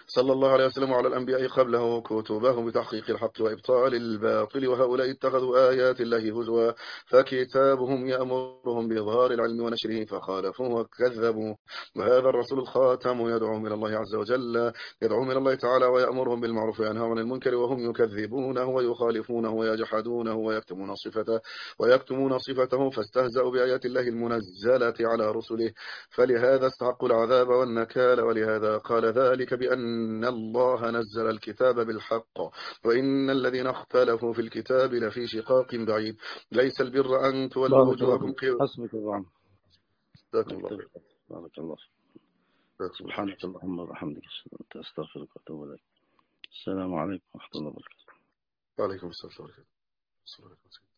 صلى الله عليه وسلم وعلى الأنبياء قبله كتبهم بتحقيق الحق وإبطال الباطل، وهؤلاء اتخذوا آيات الله هزوا، فكتابهم يأمرهم بإظهار العلم ونشره فخالفوا وكذبوا. وهذا الرسول الخاتم يدعو إلى الله عز وجل، يدعو إلى الله تعالى ويأمرهم بالمعروف وينهى عن المنكر، وهم يكذبونه ويخالفونه ويجحدونه ويكتمون صفته، فاستهزأوا بآيات الله المنزلة على رسله، فلهذا استحقوا العذاب والنكال. ولهذا قال ذلك بأن الله نزل الكتاب بالحق، وإن الذين اختلفوا في الكتاب لفي شقاق بعيد. ليس البر أن تولوا بارك الله وجوهكم فيك. حسبك الله. بارك الله فيك. سبحانك اللهم وبحمدك أستغفرك وأتوب إليك. السلام عليكم ورحمة الله وبركاته. وعليكم السلام ورحمة الله وبركاته.